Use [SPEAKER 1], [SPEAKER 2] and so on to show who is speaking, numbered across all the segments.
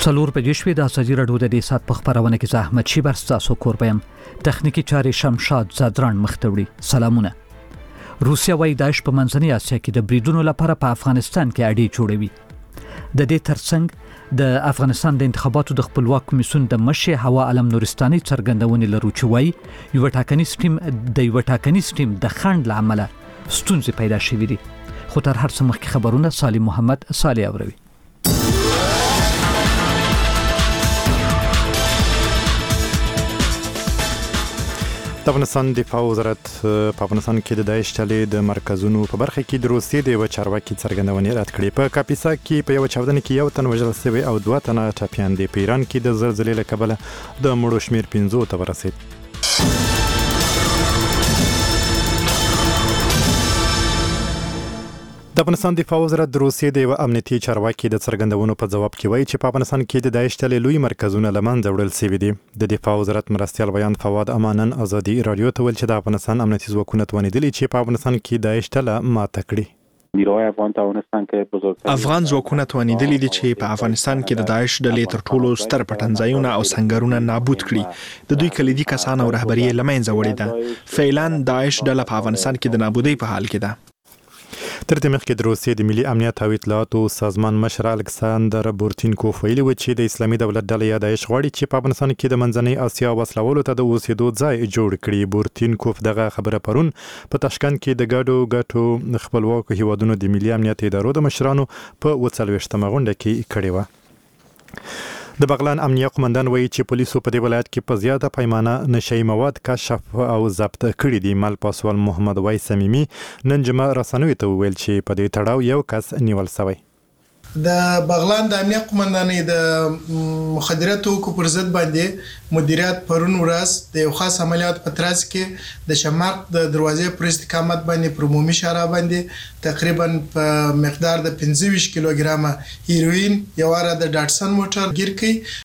[SPEAKER 1] څلور بجې شوې د ازادي راډیو د دې ساعت په خبرونه کې زه احمد شیبر ستاسو کوربه یم. تخنیکی چارې شمشاد زادران مختوړي. سلامونه. روسیا وايي داعش په منځنۍ اسیا کې د بریدونو لپاره په افغانستان کې اډې جوړوي. د دې ترڅنګ د افغانستان د انتخاباتو د خپلواک کمیسیون د مشر هوا علم نورستاني څرګندونې لرو چې وايي یو ټاکنیز ټیم د خند لامل ستونزې پیدا شوې دي. خو تر هر څه مخکې خبرونه صالح محمد صالح اوروي.
[SPEAKER 2] د افغانستان دفاع وزارت په افغانستان کې د داعش ډلې د مرکزونو په برخه کې د روسیې د یو چارواکي څرګندونې رد کړې. په کاپیسا کې په یو چاودنه کې یو تن وژل شوی او 2 تنه ټپیان دي. په ایران کې د زلزلې له کبله د مړو شمیر 15 ته ورسید. د افغانستان دفاع وزارت د روسیې د یو امنیتي چارواکي د څرګندونو په جواب کې وایي چې په افغانستان کې د داعش ډلې لوی مرکزونه له منځه وړل شوي دي. د دفاع وزارت مرستیال بیان فواد امانن ازادي رادیو ته ویل چې د افغانستان امنیتي ځواکونه توانیدلي چې په افغانستان کې داعش ډله ماته کړي.
[SPEAKER 3] افغان ځواکونه توانیدلي دي چې په افغانستان کې د داعش ډلې تر ټولو ستر پټنځایونه او سنگرونه نابود کړي. د دوی کلیدي کسان او رهبری له منځه وړي ده. فعلا داعش ډله په افغانستان کې د نابودۍ په حال کې ده.
[SPEAKER 2] تر دې مخکې د روسیې د ملي امنیت او اطلاعاتو سازمان مشر الکساندر بورتینکوف ویلي و چې د اسلامي دولت ډله یا داعش غواړي چې په افغانستان کې د منځنۍ اسیا وسلوالو ته د اوسېدو ځای جوړ کړي. بورتینکوف دغه خبره پرون په تاشکند کې د ګډو خپلواکو هیوادونو د ملي امنیت ادارو د مشرانو په 40مه غونډه کې کړې و. د بغلان امنیه قومندان وایي چې پولیسو په دې ولایت کې په زیاته پیمانه نشئی مواد کشف او ضبط کړي دي. مال پاسوال محمد وای سمیمی نن جمعه رسنیو ته ویل چې په دې تړاو یو کس نیول شوی.
[SPEAKER 4] د بغلان د امنیه قومندانۍ د مخدرات توکو پر ضد باندې مدیریت پرون ورځ د یو خاص عملیات په ترڅ کې د شمال د دروازې پر استقامت باندې پر عمومي شارع باندې تقریبا په مقدار د 25 کیلوګرامه هیروین یو را د ډاټسن موټر گیر کړي.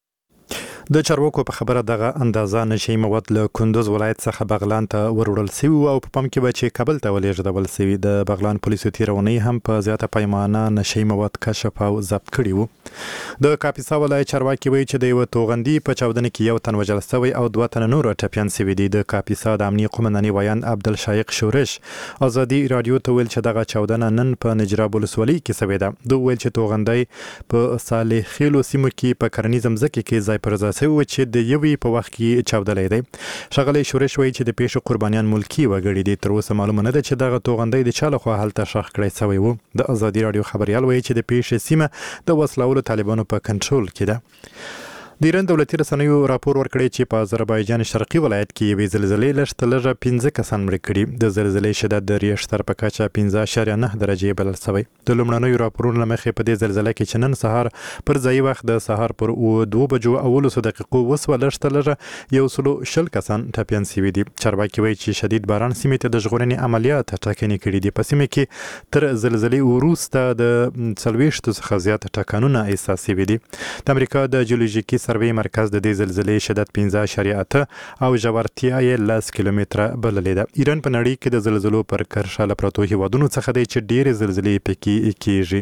[SPEAKER 2] د چارواکو په خبره دغه اندازه نشئی مواد له کندوز ولایت څخه بغلان ته وروړل شوی او په پام کې به چې کابل ته ولېږدول شوی. د بغلان پولیسو تیرونی هم په زیاته پیمانه نشئی مواد کشف او ضبط کړي وو. د کاپیسا ولایت چارواکي وایي چې د یو توغندي په چاودنه کې یو تن وژل شوی او 2 تن نور ټپیان شوي دي. د کاپیسا د امنیه قومندانۍ ویان عبدالشایق شورش ازادي رادیو ته ویل چې دغه چاودنه نن په نجراب ولسوالۍ کې شوې ده. دوی ویل چې توغندي په صالح خیلو سیمو کې په کرنیز ځمکه کې ځای پر ځای و چې د یوې په وخت کې چاودلې دی. ښاغلی شورش وایي چې د پیښو قربانیان ملکی وګړي دي. تر اوسه معلومه نه ده چې دغه توغندی د چا لخوا هلته ښخ کړی شوی و. د ازادي رادیو خبریال وایي چې د پیښې سیمه د وسلوالو طالبانو په کنټرول کې ده. د ایران دولتي رسنیو راپور ورکړی چې په آذربایجان شرقي ولایت کې یوې زلزلې لږ 15 کسان مړه کړي. د زلزلې شدت د ریشتر په کچه 15.9 درجې بلل شوی. د لومړنیو راپورونو له مخې په دې زلزلې کې چې نن سهار پر ځای وخت د سهار پر 2 بجو او 19 دقیقو وسوه لږ 120 کسان ټپیان شوي دي. چارواکي وایي چې شدید باران سیمې ته د ژغورنې عملیات ټاکنې کړي دي. په سیمه کې تر زلزلې وروسته د 40 څخه زیات ټکانونه احساس شوي دي. د امریکا د جیولوژیکي سروې مرکز د دې زلزلې شدت 15.8 او ژورتیا یې 10 کیلومتره بللې ده. ایران په نړۍ کې د زلزلو پر کرښه له پرتو هیوادونو څخه دی چې ډېرې زلزلې پکې کیږي.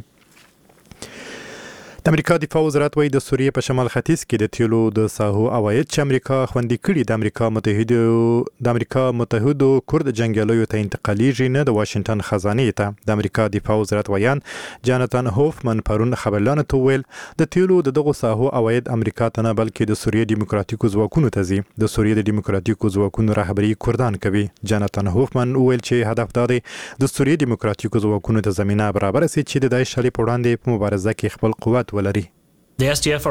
[SPEAKER 2] د امریکا دفاع وزارت وایي د سوریې په شمال ختیځ کې د تیلو د ساحو عواید چې امریکا خوندي کړي د امریکا متحدو کورد جنګیالیو ته انتقالیږي نه د واشنگټن خزانې ته. د امریکا دفاع وزارت ویان جاناتان هوفمن پرون خبرلانه ته ویل د تیلو دغه ساحو عواید امریکا ته نه بلکې د سوریې دیموکراتیکو ځواکونو ته ځي. د سوریې د دیموکراتیکو ځواکونو رهبري کردان کوي. جاناتان هوفمن ویل چې هدف دا دی د سوریې دیموکراتیکو ځواکونو ته زمينه برابر شي چې د داعش ډلې په وړاندې په مبارزه کې خپل قوت ولري.
[SPEAKER 1] د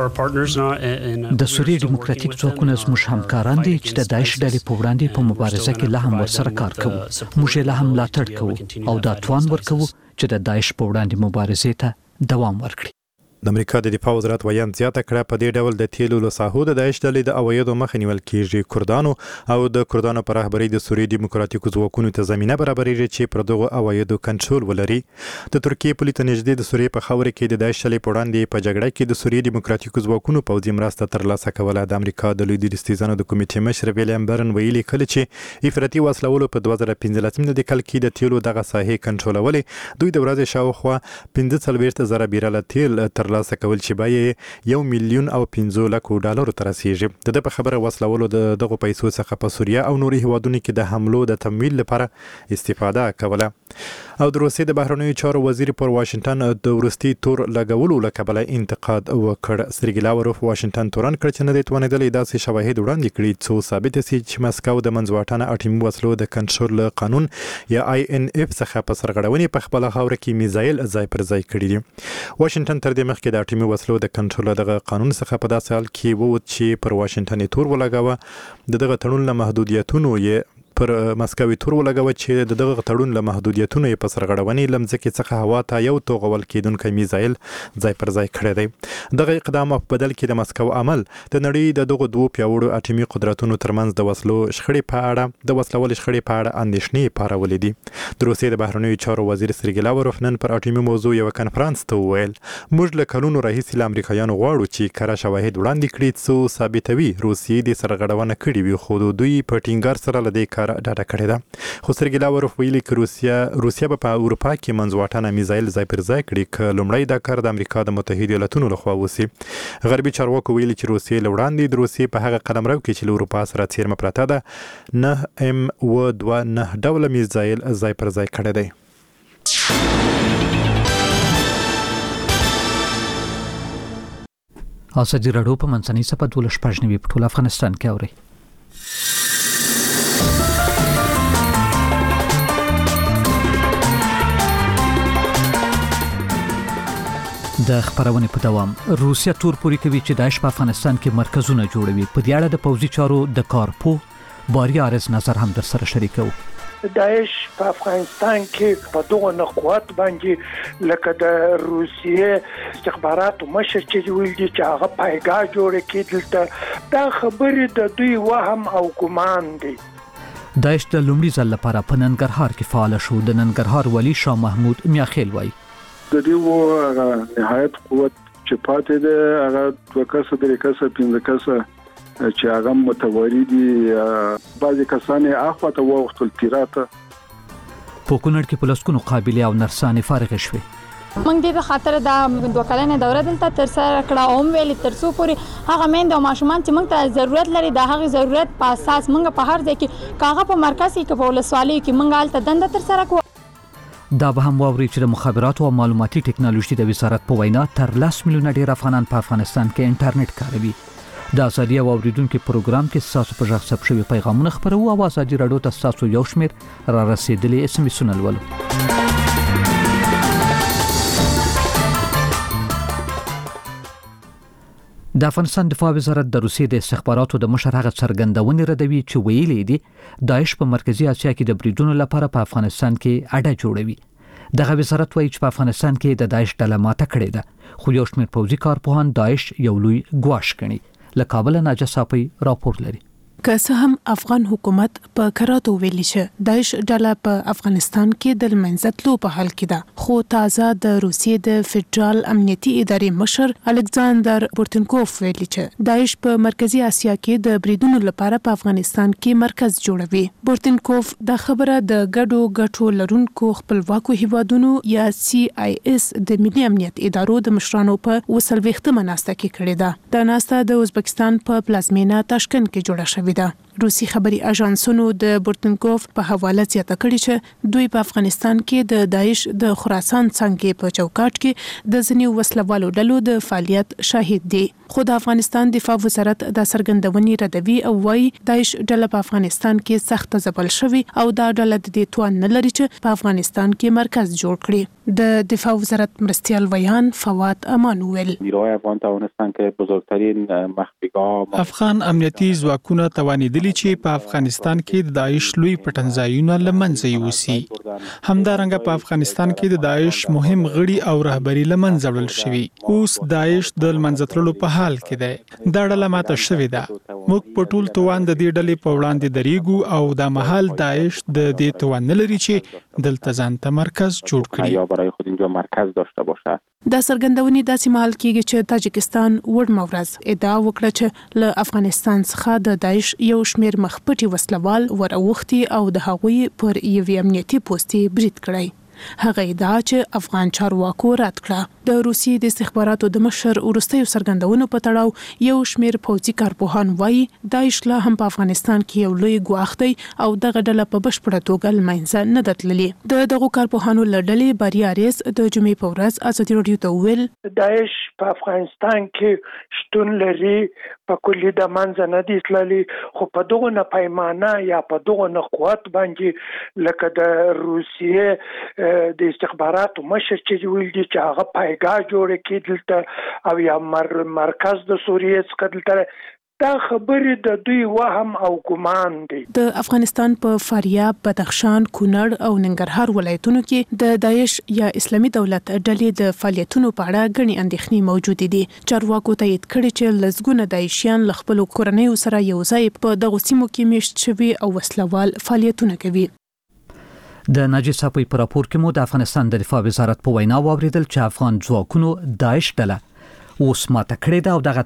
[SPEAKER 1] سوریې دیموکراتیک ځواکونه زموږ همکاران دي چې د داعش ډلې په وړاندې په مبارزه کې لا هم ورسره کار کوو. موږ یې لا هم ملاتړ کوو او دا توان ورکوو چې د داعش په وړاندې مبارزې ته دوام ورکړي.
[SPEAKER 2] د امریکا د دفاع وزارت ویان زیاته کړه په دې ډول د تیلو له ساحو د داعش ډلې د عوایدو مخه نیول کیږي. کردانو او د کردانو پر رهبرۍ د سوریې دیموکراتیکو ځواکونو ته زمينه برابرېږي چې پر دغه عوایدو کنټرول ولري. د ترکیې پولې ته نږدې د سوریې په خاوره کې د داعش ډلې په وړاندې په جګړه کې د سوریې دیموکراتیکو ځواکونو پوځي مرسته ترلاسه کوله. د امریکا د لوی درستیزانو د کمیټې مشر ویلیام برن ویلي کله چې افراطي وسلوالو په 2015 د کال کې د تیلو دغه ساحې کنټرولولې دوی د ورځې شاوخوا 15,000 بیرله تیل تر ترلاسه کول چې به 1 میلیون او 15 لک ډالر ته رسیږي. د په خبره وسلولو دغه پیسو څخه په سوریه او نوري هیوادونو کې د حملو د تمویل لپاره استفاده کوله. او د روسیې د بهرنیو چارو وزیر پر واشنگټن د ورستي تور لګولو لکبله انتقاد وکړ. سرګی لاوروف واشنگټن تورن کړ چې نه د توانیدل داسې شواهد وړاندې کړي څو ثابت شي چې مسکو د منځواټنه اټومي وسلو د کنټرول قانون یا INF څخه په سرغړونې په خپل خاور کې میزایل ځای پر ځای کړي دي. واشنگټن تر دې مخکې د اټومي وسلو د کنټرول دغه قانون څخه په داسې حال کې وو چې پر واشنگټن تور ولګاوه. دغه تړون له محدودیتونو یې پر مسکوي تور ولګاوه چې دغه تړون له محدودیتونو په سرغړونې لمځکه څخه هوا ته یو توغول کېدونکو میزایل ځای پر ځای کړی دی. دغه اقدام په بدل کې د مسکو عمل د نړۍ د دغه دوه پیاوړو اټومي قدرتونو ترمنځ د وسلو شخړې په اړه د وسلوال شخړې په اړه اندېښنې پارولې دي. د روسیې د بهرنیو چارو وزیر سرګی لاوروف نن پر اټومي موضوع یو کنفرانس ته وویل موږ له کلونو راهیسې له امریکایانو غواړو چې کره شواهد وړاندې کړي څو ثابتوي روسیې د سرغړونه کړې وي خو دوی په ټینګار سره له دې کار ډډه کړې ده. خو سرګی لاوروف ویلي چې روسیا به په اروپا کې منځواټنه میزایل ځای پر ځای کړي چې لومړی دا کار د امریکا د متحده ایالاتونو لخوا وسی. غربي چارواکو ویلي چې روسیې لوړاندې د روسیې په هغه قلمرو کې چې له اروپا سره څیرمه پراته ده 9M2 ډول میزایل ځای پر ځای کړی دی.
[SPEAKER 1] ازادي راډیو په منځنۍ صفحه 12 په ټول افغانستان کې اوري. د خبرونه په دوام روسیا تور پوري کوي چې داعش په افغانستان کې مرکزونه جوړوي. په دې اړه د پوځي چارو د کارپو باري عارض نظر هم در سره شریکو.
[SPEAKER 5] داعش په افغانستان کې په دغه نقوت باندې لکه د روسیې استخباراتو مشر چې ویل دي چې هغه پایګاه جوړ کړي دا خبرې د دوی وهم او ګمان دي.
[SPEAKER 1] داعش د لومړي ځل لپاره په ننګرهار کې فعال شو. د ننګرهار ولی شاه محمود میاخیل وایي
[SPEAKER 6] د دې نهایت قوت چې پاتې ده هغه دوه کسه درې کسه پنځه کسه چې هغه متواری دي بعضی کسان اخوا ته وختل پیراته
[SPEAKER 1] په کونړ کې پولیسونو قابلیت او نرسانې فارغ شوي.
[SPEAKER 7] موږ دې په خاطر د دوه کلنې دوره دلته تر سره کړه او ویل تر څو پورې هغه مېند او ماشومان چې موږ ته ضرورت لري د هغه ضرورت په اساس موږ په هر ځای کې کاغه په مرکز کې په ولسوالۍ کې موږ الته دنده تر سره کوو.
[SPEAKER 1] دا به هم واوري چې د مخابراتو او معلوماتي ټکنالوژي د وزارت په وینا تر 10 میلیونه ډیر افغانان په افغانستان کې انټرنیټ کاروي. د ازادي او اوریدونکو پروګرام کې تاسو په ځخ ثبت شوی پیغامونه خبرو او ازادي رادیو ته تاسو یو شمیر را رسیدلی SMS ولولو. د افغانستان دفاع وزارت د روسیې د استخباراتو د مشر هغه څرګندونې ردوي چې ویلي دي داعش په مرکزی اسیا کې د بریدونو لپاره په افغانستان کې اډه جوړوي. دغه وزارت وایي چې په افغانستان کې د داعش ډله ماته کړې ده خو یو شمېر پوځي کارپوهان داعش یو لوی ګواښ ګڼي. له کابل ناجا صافي راپور لري.
[SPEAKER 8] که څه هم افغان حکومت په کراته ویلي چې داعش ډله په افغانستان کې د منځتلو په حال کې ده خو تازه د روسیې د فدرال امنیتي ادارې مشر الکساندر بورتنکوف ویلي چې داعش په مرکزی اسیا کې د بریدونو لپاره په افغانستان کې مرکز جوړوي. بورتنکوف دا خبره د ګډو لرونکو خپلواکو هیوادونو یا CIS د ملي امنیت ادارو د مشرانو په 28 مناسبه کې کړې ده. دا ناسته د ازبکستان په پلازمینه تاشکند کې جوړه شوې ده. روسي خبري اژانسونو د بورتنکوف په حواله زیاته کړې چې دوی په افغانستان کې د داعش د خراسان څنګه په چوکاټ کې د ځینو وسلوالو ډلو د فعالیت شاهد دي. خو د افغانستان دفاع وزارت د سرګندونې ردوي او وايي داعش ډله په افغانستان کې سخت ځپل شوی او دا ډله د دې توان نه لري چې په افغانستان کې مرکز جوړ کړي. د دفاع وزارت مرستیال ویان فواد امان ویل
[SPEAKER 9] نیروهای افغان توانستن که بزرگترین مخفیگاه
[SPEAKER 3] افغان امنیتي ځواکونه توانیدلی چې په افغانستان کې د داعش لوی پټنځایونه لمنځه یوسي. همدارنګه په افغانستان کې د داعش مهم غړي او رهبری لمنځه وړل شوی. اوس داعش د منځترلو په حال کې ده. دا ډله ماته شوې ده. موږ په ټول توان د دې ډلې په وړاندې درېږو او د محل داعش د دې توان نه لري چې دلته ځان ته مرکز جوړ کړي.
[SPEAKER 9] برای خود اینجا مرکز داشته باشه.
[SPEAKER 8] دا سرګندونې داسې مهال کېږي چې تاجکستان وړمورز ادعا وکړه چې له افغانستان څخه د داعش یو شمېر مخپټي وسلوال وراوښتي او د هغوی پر یوې امنیتي پوستې برید کړی. هغه ادعا چې افغان چارواکو رد کړه د روسیې د استخباراتو د مشر ورستیو څرګندونو په تړاو یو شمېر پوځي کارپوهان وایي داعش لا هم په افغانستان کې یو لوی ګواښ دی او دغه ډله په بشپړه توګه له منځه نه ده تللې دغو کارپوهانو له ډلې بریا ریس د جمعې په ورځ ازادي راډیو ته وویل
[SPEAKER 5] داعش په افغانستان کې شتون لري په کلی د منځ نه دي تللي خو په دغه نه پیمانه یا په دغه نه قوت باندې لکه د روسیې د استخباراتو مشر چې ویل دي چې هغه پایګاه جوړ کړي دلته او یا مرکز د سوریې څخه دلته دا خبرې د دوی وهم او ګمان دي
[SPEAKER 8] د افغانستان په فاریاب بدخشان کونړ او ننګرهار ولایتونو کې د داعش یا اسلامي دولت ډلې د فعالیتونو په اړه غني اندېښنې موجود دي چارواکو تایید کړي چې لزګونه داعشیان له خپل کورنیو سره یو ځای په دغه سیمو کې میشت شوي او وسلوال فعالیتونه کوي
[SPEAKER 1] د ناجي صاحب په راپور کې مو د افغانستان د دفاع وزارت په وینا واوریدل چې افغان ځواکونو داعش ډله اوس ماته کړې ده او دغه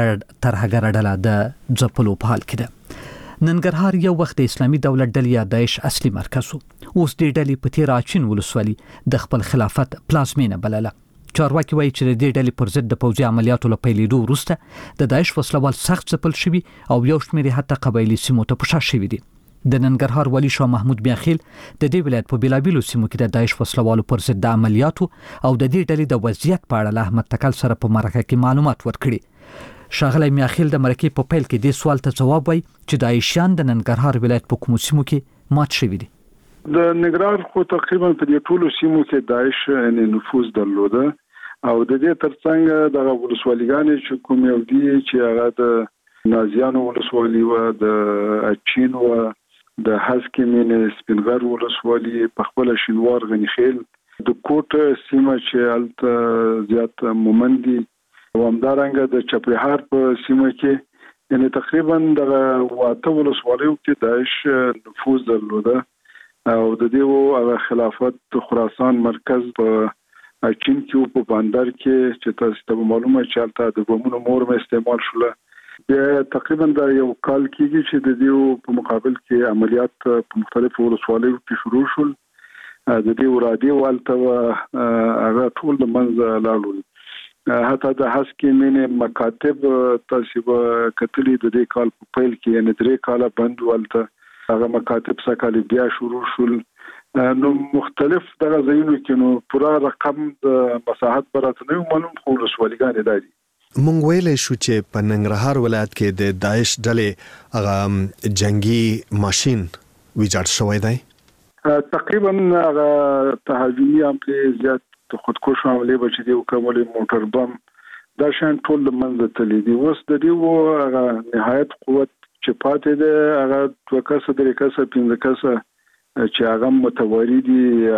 [SPEAKER 1] ترهګر ډله د ځپلو په حال کې ده ننګرهار یو وخت د اسلامي دولت ډلې یا داعش اصلي مرکز و اوس د ډلې په تیر اچین ولسوالي د خپل خلافت پلازمینه بلله چارواکي وایي چې د ډلې پر ضد د پوځي عملیاتو له پیلېدو وروسته د داعش وسلوال سخت ځپل شوي او یو شمېر حتی قبایلي سیمو ته په شا شوي دي د ننګرهار والي شاه محمود بیاخیل د دې ولایت په بیلابیلو سیمو کې د داعش وسلوالو پر ضد د عملیاتو او د دې ډلې د وضعیت په اړه له احمد تکل سره په مرکه کې معلومات ورکړي شاغلی میاخیل د مرکه په پیل کې د سوال ته جواب وایي چې داعشیان د ننګرهار ولایت په کومو سیمو کې مات شوي دي
[SPEAKER 6] د ننګرهار خو تقریبا په دې ټولو سیمو کې داعش نفوذ درلوده او د دې ترڅنګ د ولسوالیګانې چې کوم یو دي چې هغه د نازیانو ولسوالي و د اچین و د حسکې مینه سپینغر ولسوالي په خپل شینوار غنیخیل د کوټ سیمه چې الته زیات مومندي او همدارنګه د چپریهار په سیمه کې یعنی تقریبا د واته ولسوالیو کې داعش نفوذ درلوده او د دې خلافت خراسان مرکز په اچین کې په بندر کې چې تاسو ته معلومه چې الته د بمونو مور استعمال شوله بیا تقریبا دا یو کال کېږي چې د دې په مقابل کې عملیات په مختلفو ولسوالیو کې شروع شول د دې ورادي والته هغه ټول د منځ لاړل حتی د حسکې مینه مکاتب تاسو کتلې د دې کال په پیل کې یعنی 3 کال بند والته هغه مکاتب سکهالی بیا شروع شول نو مختلف دغه ځایونو کې نو پورا رقم د مساحت برات نه معلوم خو ولسوالیګان دي
[SPEAKER 3] مونږ ویلې شو چې په ننګرهار ولایت کې د داعش ډلې هغه جنگي ماشين ویجاړ شوی دی
[SPEAKER 6] تقریبا هغه تهاجمي عملې زیات خودکش عملې بچي دی او کومې موټر بم دا شان ټول منځ ته لیدي اوس د دې هغه نهایت قوت چې پاتې ده هغه دوه کسه درې کسه پنځه کسه چې هغه متواری دي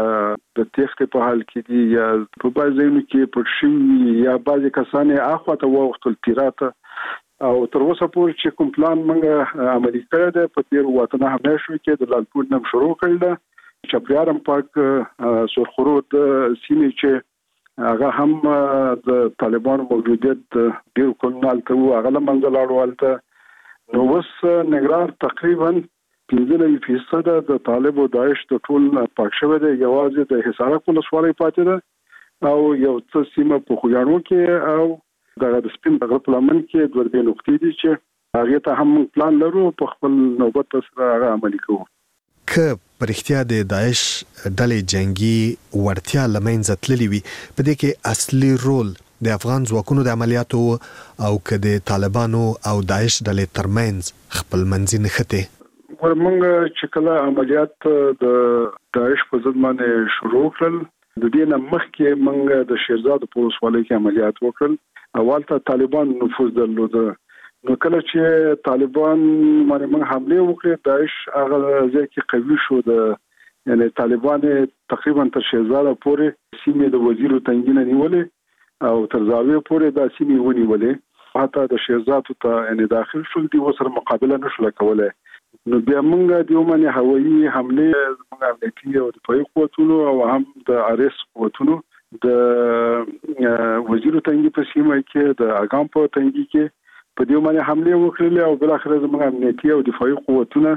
[SPEAKER 6] د تخت په حال کې دي یا په بازارونو کې پټشي یا بعضی کسانې اخواته وختل تیراته او تر اوسه پورې چې کوم پلان موږ عملي کړی دی په تیر وطن همیشه کې د لالپور نم شروع کړل ده چې پریارم پاک سرخرود سیمه چې هغه هم د طالبانو موجودیت ډیر کولنال ته هغه لمنځه لاړولته نو وس نګران تقریبا 15% د طالب او داعش د ټول پاک شوی دی یوازې د حصارک ولسوالۍ پاتې ده او یو څه سیمه په خوګانو کې او د سپین دغه پلان کې د ورته نقطې دي چې هغه ته هم پلان لرو په خپل نوبت سره هغه عملي کوو
[SPEAKER 3] که پرختیا د داعش ډلې جنگي ورتیا لمنځه تللی وي په دې کې اصلي رول د افغان ځواکونو د عملیاتو او که د طالبانو او داعش ډلې ترمنځ خپل منځي نښته
[SPEAKER 6] ورمنګ چې کله عملیات د داعش په ضد باندې شروع کړل د دې نه مخکې موږ د شیرزاد په ولسوالۍ کې عملیات وکړل اول ته طالبان نفوذ درلوده نو کله چې طالبان باندې موږ حمله وکړه داعش هغه ځکه قوي شو د یعنی طالبان تقریبا تر شیرزاد پورې سیمې د وزیرو تنګینه نیولې او تر زاویه پورې د سیمې ونیولې حتی د شیرزاد ته یعنی داخل شول دي وسره مقابله نشول کولای نو بیا موږ د یومنه هوایي حمله موږ امنیتي او دفاعي قوتونو او هم د ارس قوتونو د وزیرو تنګي په سیمه کې د اګام په تنګي کې په دې باندې حمله وکړلې او بل اخر زموږ امنیتي او دفاعي قوتونه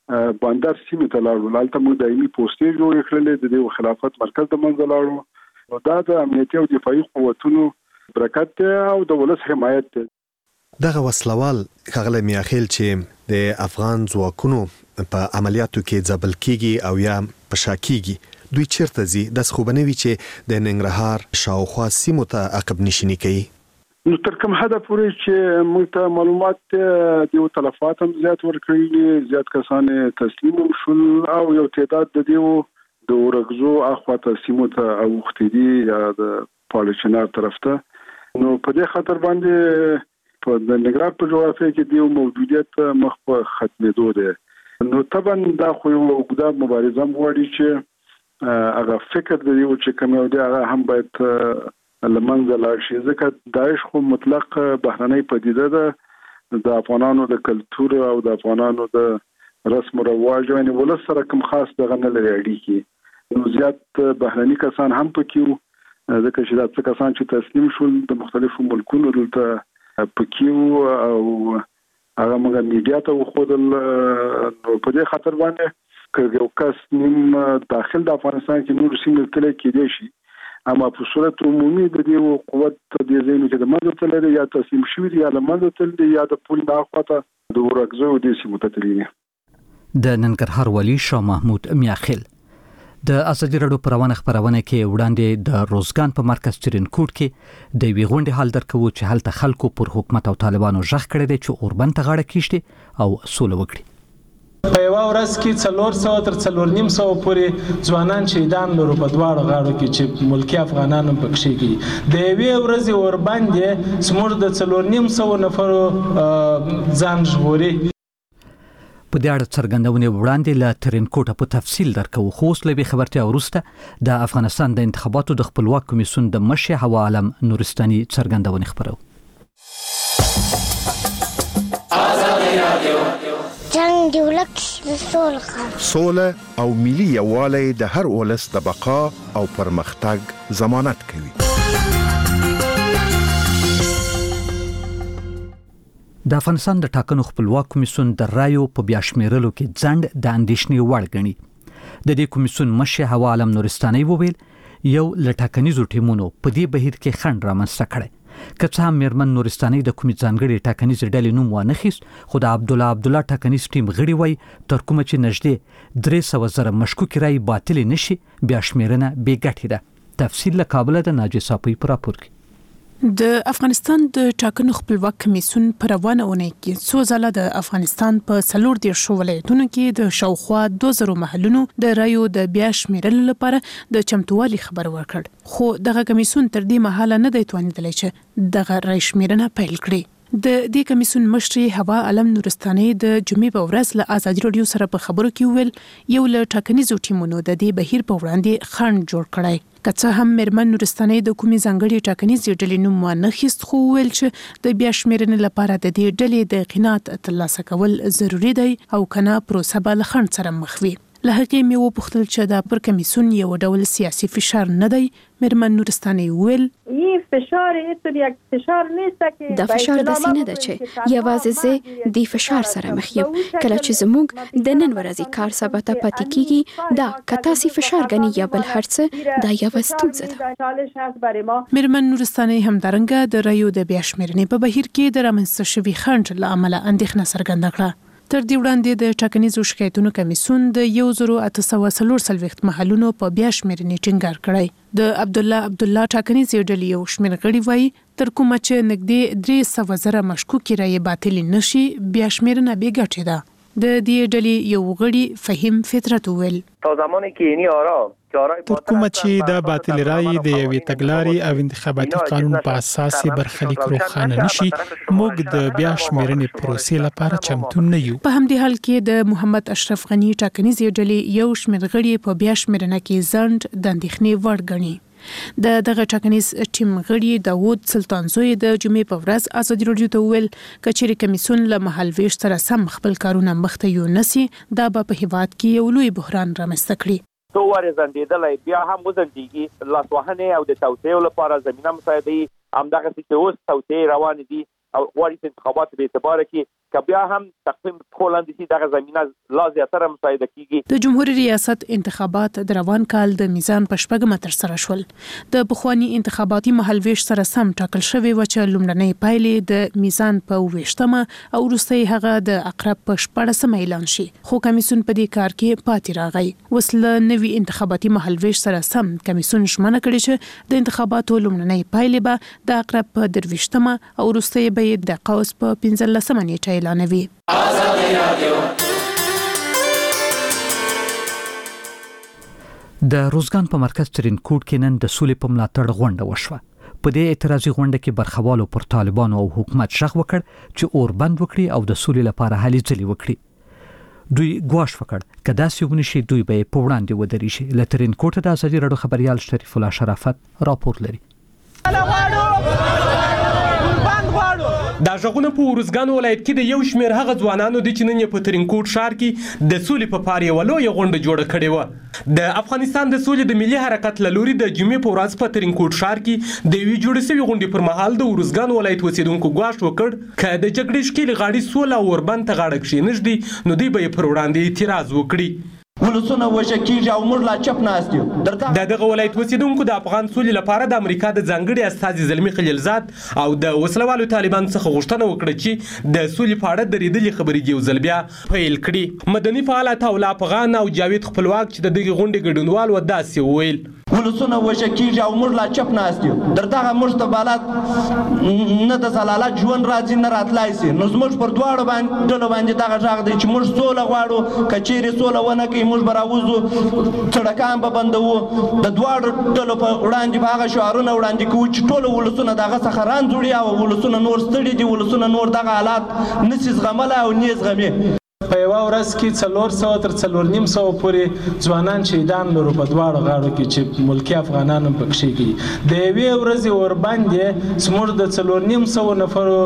[SPEAKER 6] بندر سیمه ته لاړو هلته موږ دایمي پوسټې جوړې کړلې د دې خلافت مرکز د منځ لاړو نو دا د امنیتي او دفاعي قوتونو برکت او د ولس حمایت دی.
[SPEAKER 10] دغه وسلوال ښاغلی میاخیل چې د افغان ځواکونو په عملیاتو کې ځپل کیږي او یا په شا کیږي دوی چیرته ځي داسې خو به نه وي چې د ننګرهار شاوخوا سیمو ته عقب نشیني کوي؟
[SPEAKER 6] نو تر کوم حده پورې چې موږ ته معلومات د تلفات هم زیات ورکړي زیات کسان تسلیم شول او یو تعداد د دیو د ورغزو اخواته سیمو ته اوختي دي یا د پالیچنار طرف ته نو په دې خاطر باندې په د نګران په جغرافیه کې دیو موجودیت مخ په ختمېدو ده نو طبعا دا خو یو اوږده مبارزه غواړي چې هغه فکر د دیو چې کوم یو دی هغه هم باید لمنځه لاړ شي ځکه داعش خو مطلق بهرنۍ پدیده ده د افغانانو د کلتور او د افغانانو د رسم و رواج یعنی ولس سره کوم خاص دغه نه لري اړیکې نو زیات بهرني کسان هم پکې ځکه چې دا څه کسان چې تسلیم شول د مختلفو ملکونو دلته پکې او هغه موږ میډیا ته وښودل نو په دې خاطر باندې که یو کس نیم داخل د افغانستان کې نور سیمې تللی کېدای شي اما په صورت عمومي د دې قوت د ځینو کې د منځ ته لري یا تسلیم شوی یا د منځ ته لري یا د پول د اخواته د ورغزو د سیمو ته لري.
[SPEAKER 1] د ننګرهار والي شاه محمود میاخیل د ازادي راډیو پروانه خبرونه کې وړاندې د روزګان په مرکز ترینکوټ کې د وی غونډې حال درکو چې هلته خلکو پر حکومت او طالبانو ژغ کړی دی چې اوربند ته غاړه کیشتي او سوله وکړي.
[SPEAKER 11] په یو ورځ کې 400 تر 450 پورې ځوانان شهیدان لرو په دواړو غاړو کې چې ملکی افغانان هم پکې کېږي د یوې ورځې اوربند سمور د 450 نفرو ځان ژغوري.
[SPEAKER 1] په دې اړه څرګندونې وړاندې له ترینکوټه په تفصیل درکو خو اوس له خبرتیا وروسته د افغانستان د انتخاباتو د خپلواک کمیسیون د مشر هوا عالم نورستاني څرګندونې خبرو.
[SPEAKER 12] جنگ دی ولک سوله او ملي یووالی د هر ولس د بقا او پرمختګ ضمانت کوي.
[SPEAKER 1] د افغانستان د ټاکنو خپلواک کمیسیون د رایو په بیا شمیرلو کې ځند د اندېښنې وړ ګڼي. د دې کمیسیون مشر هوا عالم نورستاني وویل یو لټاکنیزو ټیمونو په دې بهیر کې خنډ رامنځته کړی. که څه هم میرمن نورستاني د کومې ځانګړي ټاکنیز ډلې نوم وانه خیست خو د عبدالله ټاکنیز ټیم غړي وای تر کومه چې نږدې 300,000 مشکوک رای باطل نشي بیا شمیرنه بې ګټې ده. تفصیل له کابل د ناجی صاحب په راپور کې.
[SPEAKER 8] د افغانستان د ټاکنو خپلواک کمیسیون پر روانه اونۍ کې څو ځله د افغانستان په 14 ولایتونو کې د شاوخوا 2000 محلونو د رایو د بیا شمیرلو لپاره د چمتووالي خبر ورکړ خو دغه کمیسیون تر دې مهاله نه دی توانیدلی چې دغه رای شمیرنه پیل کړي. د دې کمیسیون مشر هوا عالم نورستاني د جمعې په ورځ له ازادي راډیو سره په خبرو کې ویل یو له ټاکنیزو ټیمونو د دې بهیر په وړاندې خنډ جوړ کړی. که څه هم میرمن نورستاني د کومې ځانګړي ټاکنیزې ډلې نوم وانه خیست خو ویل چې د بیا شمیرنې لپاره د دې ډلې د قناعت ترلاسه کول ضروری دی او کنه پروسه به له خنډ سره مخ وي. له هغې مې وپوښتل چې دا پر کمیسیون یو ډول سیاسي فشار نه دی. میرمن نورستاني ویل
[SPEAKER 13] دا فشار داسې نه ده چې یوازې زه د فشار سره مخ یم. کله چې زموږ د نن ورځې کار ثابته پاتې کیږي دا که تاسې فشار ګڼئ یا بل هر څه دا یوه ستونزه ده.
[SPEAKER 8] میرمن نورستاني همدارنګه د رایو د بیا شمیرنې په بهیر کې د رامنځته شوي خنډ له امله اندېښنه څرګنده کړه. تر دې وړاندې د ټاکنیزو شکایتونو کمیسیون د 1844 محلونو په بیا شمیرنې ټینګار کړی. د عبدالله ټاکنیز ډلې یو شمېر غړي وایي تر کومه چې نږدې 300,000 مشکوکې رایې باطل نشي بیا شمیرنه بې ګټې ده. د دې ډلې یو غړي فهیم فطرت وویل
[SPEAKER 3] تر کومه چې د باطل رای د یوې تګلارې او انتخاباتي قانون په اساس برخلیک روښانه نشي موږ د بیا شمیرنې پروسې لپاره چمتو نه یو.
[SPEAKER 8] په همدې حال کې د محمد اشرف غنی ټاکنیز ډلې یو شمېر غړي په بیا شمیرنه کې ځنډ د اندېښنې وړ ګڼي. د دغه ټاکنیز ټیم غړي داوود سلطانزوی د جمعې په ورځ ازادي راډیو ته وویل کچېرې کمیسیون له مهال ویش سره سم خپل کارونه مخته یو نسی دا به په هیواد کې یو لوی بحران رامنځته کړي.
[SPEAKER 14] تو ورې زندېدلی بیا هم وزندېږي لاسوهنې او د توطیې لپاره زمینه مساعدوي. همدغسې چې اوس توطیې روانې دي او غواړي انتخابات به اعتبار کې بیا هم تقسیم هولندي دغه زمينه لا زیاتره مساعده کیږي.
[SPEAKER 8] د جمهوریت ریاست انتخابات د روان کال د میزان په شپږمه تر سره شول. د بخوانی انتخاباتي مهالويش سره سم ټاکل شوی و چې لومړنۍ پایلې د میزان په 28مه او وروستۍ هغه د اقرب په 14مه اعلان شي. خو کمیسیون په دې کار کې پاتې راغی. وسله نوي انتخاباتي مهالويش سره سم کمیسیون شمنه کړی چې د انتخاباتو لومړنۍ پایلې به د اقرب په 23مه او وروستۍ به د قوس په 15مه نیټه اعلانوي.
[SPEAKER 1] د روزګان په مرکز ترینکوټ کې نن د سولې په ملاتړ غونډه وشوه. په دې اعتراضي غونډه کې برخوالو پر طالبانو او حکومت شغ وکړ چې اور بند وکړي او د سولې لپاره هلي ځلې وکړي. دوی ګواښ وکړ که داسې ونشي دوی به په وړاندې ودرېږي. له ترینکوټ د ازادي راډیو خبريال شریف الله شرافت راپور لري.
[SPEAKER 15] دا ژغونه په روزګان ولایت کې د یو شمېر هغه ځوانانو د چې نن په ترینکوټ ښار کې د سولې په پار یوه لویه غونډه جوړه کړې وه. د افغانستان د سولې د ملي حرکت له لوري د جمعې په ورځ په ترینکوټ ښار کې د یوې جوړې شوې غونډې پر مهال د روزګان ولایت اوسېدونکو ګواښ وکړ که د جګړې ښکېلې غاړې سوله او اوربند ته غاړه کښېنږدي نو دوی به یې پر وړاندې اعتراض وکړي.
[SPEAKER 16] ولسونه وژل کیږي او موږ لا چپ ناست یو.
[SPEAKER 15] د دغه ولایت اوسېدونکو د افغان سولې لپاره د امریکا د ځانګړي استازي زلمي خلیلزاد او د وسلوالو طالبانو څخه غوښتنه وکړه چې د سولې په اړه درېدلې خبرې یو ځل بیا پیل کړي. مدني فعال عطاالله افغان او جاوید خپلواک چې د دغې غونډې ګډونوال و داسې وویل:
[SPEAKER 16] ولسونه وژل کیږي او موږ لا چپ ناست یو. در دغه موږ ته بالات نه د زلالت ژوند راځي نه راتلای سي. نو زموږ پر دواړو ډلو باندې دغه غږ دی چې موږ سوله غواړو. که چیرې سوله ونه کوي موږ به راوځو، سړکان به بندوو، د دواړو ډلو په وړاندې به هغه شعارونه وړاندې کوو چې ټولو ولسونه دغه څخه رانځوړي او ولسونه نور ستړي دي، ولسونه نور دغه حالات نسي زغملی او نه زغمي.
[SPEAKER 11] په یوه ورځ کې 400 تر 450 پورې ځوانان شهیدان لرو په دواړو غاړو کې چې ملکي افغانان هم پکښې کوي. د یوې ورځې ورباندې زموږ د 450 نفرو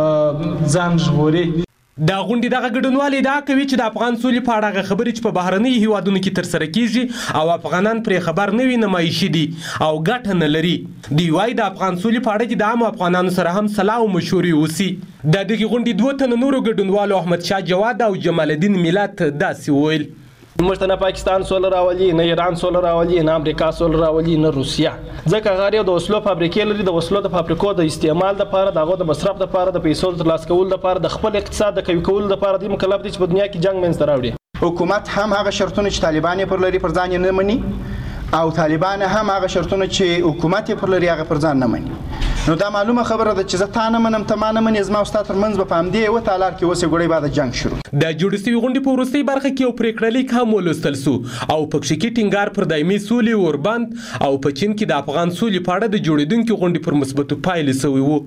[SPEAKER 11] ځان ژغوري.
[SPEAKER 15] دا غونډې دغه ګډونوال ادعا کوي چې د افغان سولې په اړه هغه خبرې چې په بهرنیو هیوادونو کې ترسره کیږي او افغانان پرې خبر نه وي نمایشي دي او ګټه نه لري. دوی وایي د افغان سولې په اړه چې د عامو افغانانو سره هم صلاح او مشورې وسي. د دغې غونډې 2 تنه نورو ګډونوالو احمدشاه جواد او جمال الدین ملت داسې وویل:
[SPEAKER 17] موږ ته نه پاکستان سوله راولي، نه ایران سوله راولي، نه امریکا سوله راولي، نه روسیه. ځکه هغه یو د وسلو فابریکې لري. د وسلو د فابریکو د استعمال لپاره، د هغو د مصرف لپاره، د پیسو د ترلاسه کولو لپاره، د خپل اقتصاد د قوي کولو لپاره دوی مکلف دي چې په دنیا کې جنګ منځته راوړي.
[SPEAKER 18] حکومت هم هغه شرطونه چې طالبان یې پر لري پر ځان یې نه مني او طالبان هم هغه شرطونه چې حکومت یې پر لري هغه پر ځان نه مني. نو دا معلومه خبره ده چې زه تا نه منم ته ما نه منې، زما او ستا ترمنځ به په همدې یوه تالار کې اوس ګړی بعد جنګ شروع.
[SPEAKER 15] د جوړې شوې غونډې په وروستۍ برخه کې یو پرېکړه لیک هم ولوستل سو او پکښې کې ټینګار پر دایمي سولې اوربند او په چین کې د افغان سولې په اړه د جوړېدونکې غونډې پر مثبتو پایلې سوی وو.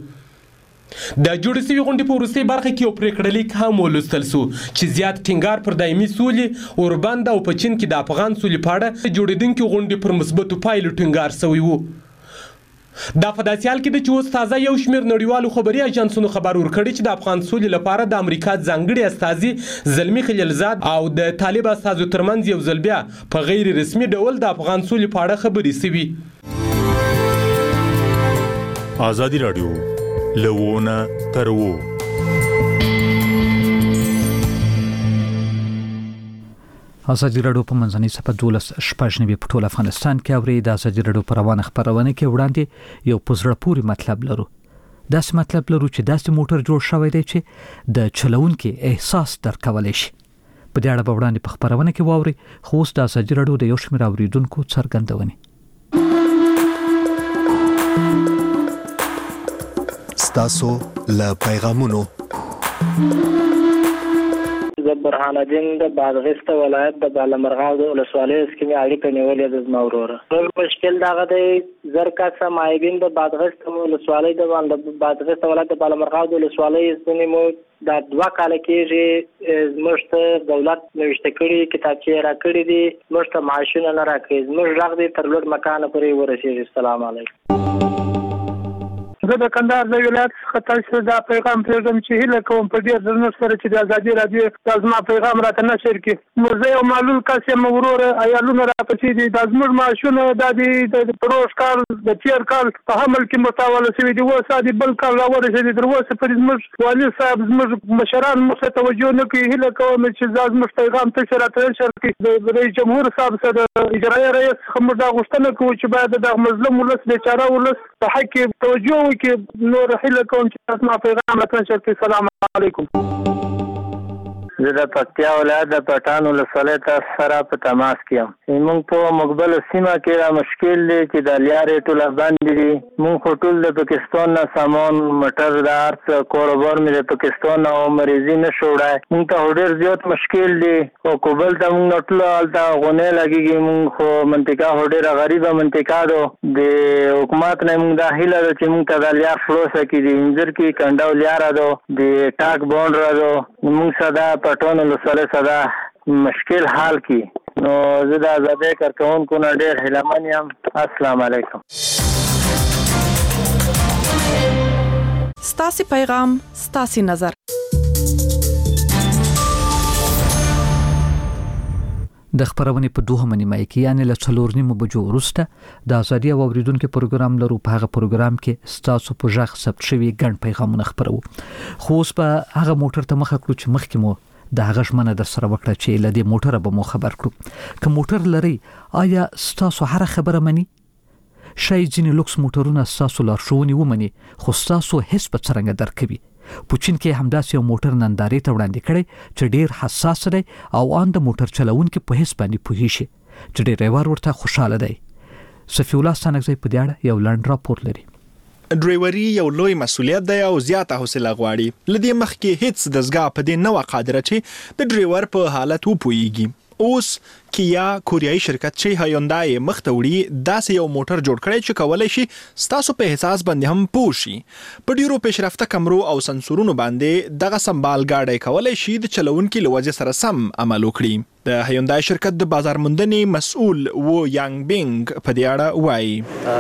[SPEAKER 15] د جوړې شوې غونډې په وروستۍ برخه کې یو پرېکړه لیک هم ولوستل سو چې زیات ټینګار پر دایمي سولې اوربند او په چین کې د افغان سولې په اړه د جوړېدونکې غونډې پر مثبتو پایلو ټینګار سوی وو. دا په داسې حال کې ده چې اوس تازه یو شمېر نړیوالو خبري اژانسونو خبر ورکړی چې د افغان سولې لپاره د امریکا ځانګړي استازي زلمي خلیلزاد او د طالب استازو ترمنځ یو ځل بیا په غیر رسمي ډول د افغان سولې په اړه خبرې سوي.
[SPEAKER 19] ازادي راډیو لونه ترو
[SPEAKER 1] ازادي راډیو په منځنۍ صفحه 12 په ټول افغانستان کې اوري. د ازادي راډیو په روانه خبرونه کې وړاندې یو پزړه پوري مطلب لرو. داسې مطلب لرو چې داسې موټر جوړ شوی دی چې د چلونکو احساس درکولای شي. په دې اړه به وړاندې په خبرونه کې واوري. خو اوس د ازادي راډیو د یو شمېر اوریدونکو څرګندونې.
[SPEAKER 10] ستاسو له پیغامونو
[SPEAKER 20] برهان الدین د بادغیس ولایت د بالامرغاو د ولسوالۍ سکمې اړیکه نیولې د زما وروره. ټول مشکل دغه دی زر کسه مایبین د بادغیس ولسوالۍ د بادغیس ولایت د بالامرغاو د ولسوالۍ سکمې مو دا 2 کال کېږي زموږ ته دولت نوشته کړي کتابچې را کړي دي، زموږ ته معاشونه نه راکوي، زموږ غږ دی تر لوړ مکانه پورې ورسېږي. السلام علیکم.
[SPEAKER 5] زه د کندهار د ولایت څخه تاسو دا پیغام پرېږدم چې هیله کوم په ډېر درنښت سره چې د ازادي راډیو دا زما پیغام راته نشر کړي. نو زه یو معلول کس یم وروره، عیالونه راپسې دي، دا زموږ معاشونه دا د پروژ کال د تېر کال په حمل کې متاوله شوي دي، اوس دا بل کال راورسېدي. تر اوسه پورې زموږ والي صاحب زموږ مشران موږ ته توجه نه کوي. هیله کوم چې دا زموږ پیغام تاسو راته نشر کړي. د رئیس جمهور صاحب سره د اجرایي رئیس څخه موږ دا غوښتنه کوو چې باید د مظلوم ولس بیچاره ولس په حق کې توجه وکړي. نور هیله کوم چې تاسو ما پیغام راته نشر کړي. السلام علیکم.
[SPEAKER 20] زه د پکتیا ولایت د پټان ولسوالۍ سره په تماس کې یم. موږ په مقبل سیمه کې را مشکل دی چې د لیارې ټول باندې دي. موږ خو ټول د پاکستان نه سامان موټر د ارڅ کاروبار مې د پاکستان او مریضي نه شوړای. موږ ته ډېر زیات مشکل دی او کوبل ته موږ نټل الته غونې لګيږي. موږ خو منطقه ډېره غریبه منطقه ده. د حکومت نه موږ د هیله ده چې موږ ته د لیار خلاص کړي. د انځر کې کنډاو لیار ده، د ټاک بونډ را ده. موږ صدا پټون ولسوالۍ صدا مشکل حال کی. نو زه د آزادۍ کارکونکو نه ډېر هیلهمن یم. السلام علیکم.
[SPEAKER 21] ستاسو پیغام ستاسو نظر.
[SPEAKER 1] د خبرونې په دوه نیمه کې یعنی له 4:30 بجو وروسته د ازادي او اوریدونکو پروګرام لرو. په هغه پروګرام کې ستاسو په ژغ ثبت شوی ګڼ پیغامونه خبرو. خو اوس په هغه موټر ته مخه کړو چې مخکې مو د هغه ژمنه در سره وکړه چې لدې موټر به مو خبر کړو. که موټر لري آیا ستاسو هر خبره مني؟ شاید ځینې لوکس موټرونه ستاسو لارښوونې ومني خو ستاسو هیڅ په څرنګه درکوي. پوچین کې همداسې یو موټر نندارې ته وړاندې کړي چې ډیر حساس دی او ان د موټر چلوونکي په هیڅ باندې پوهی شي چې ډرایور ورته خوشاله دی. صفی الله ستانګزی په دې اړه یو لنډ راپور لري.
[SPEAKER 3] ډرایوري یو لوی مسولیت دی او زیاته حوصله غواړي. لدې مخکې هیڅ دزګاه په دې نه قادره چې د ډرایور په حالت وپويږي. اوس کیا کوریایي شرکت چې هایوندای مختوړي داسې یو موټر جوړ کړی چې کولای شي ستاسو په احساس باندې هم پوښي. په ډیرو پیشرفته کمرو او سنسورونو باندې دغه سمبال گاډي کولای شي د چلوونکي لوجه سره سم عمل وکړي. د هایوندای شرکت د بازار موندنې مسؤل وو یانګ بینګ په دې اړه وایي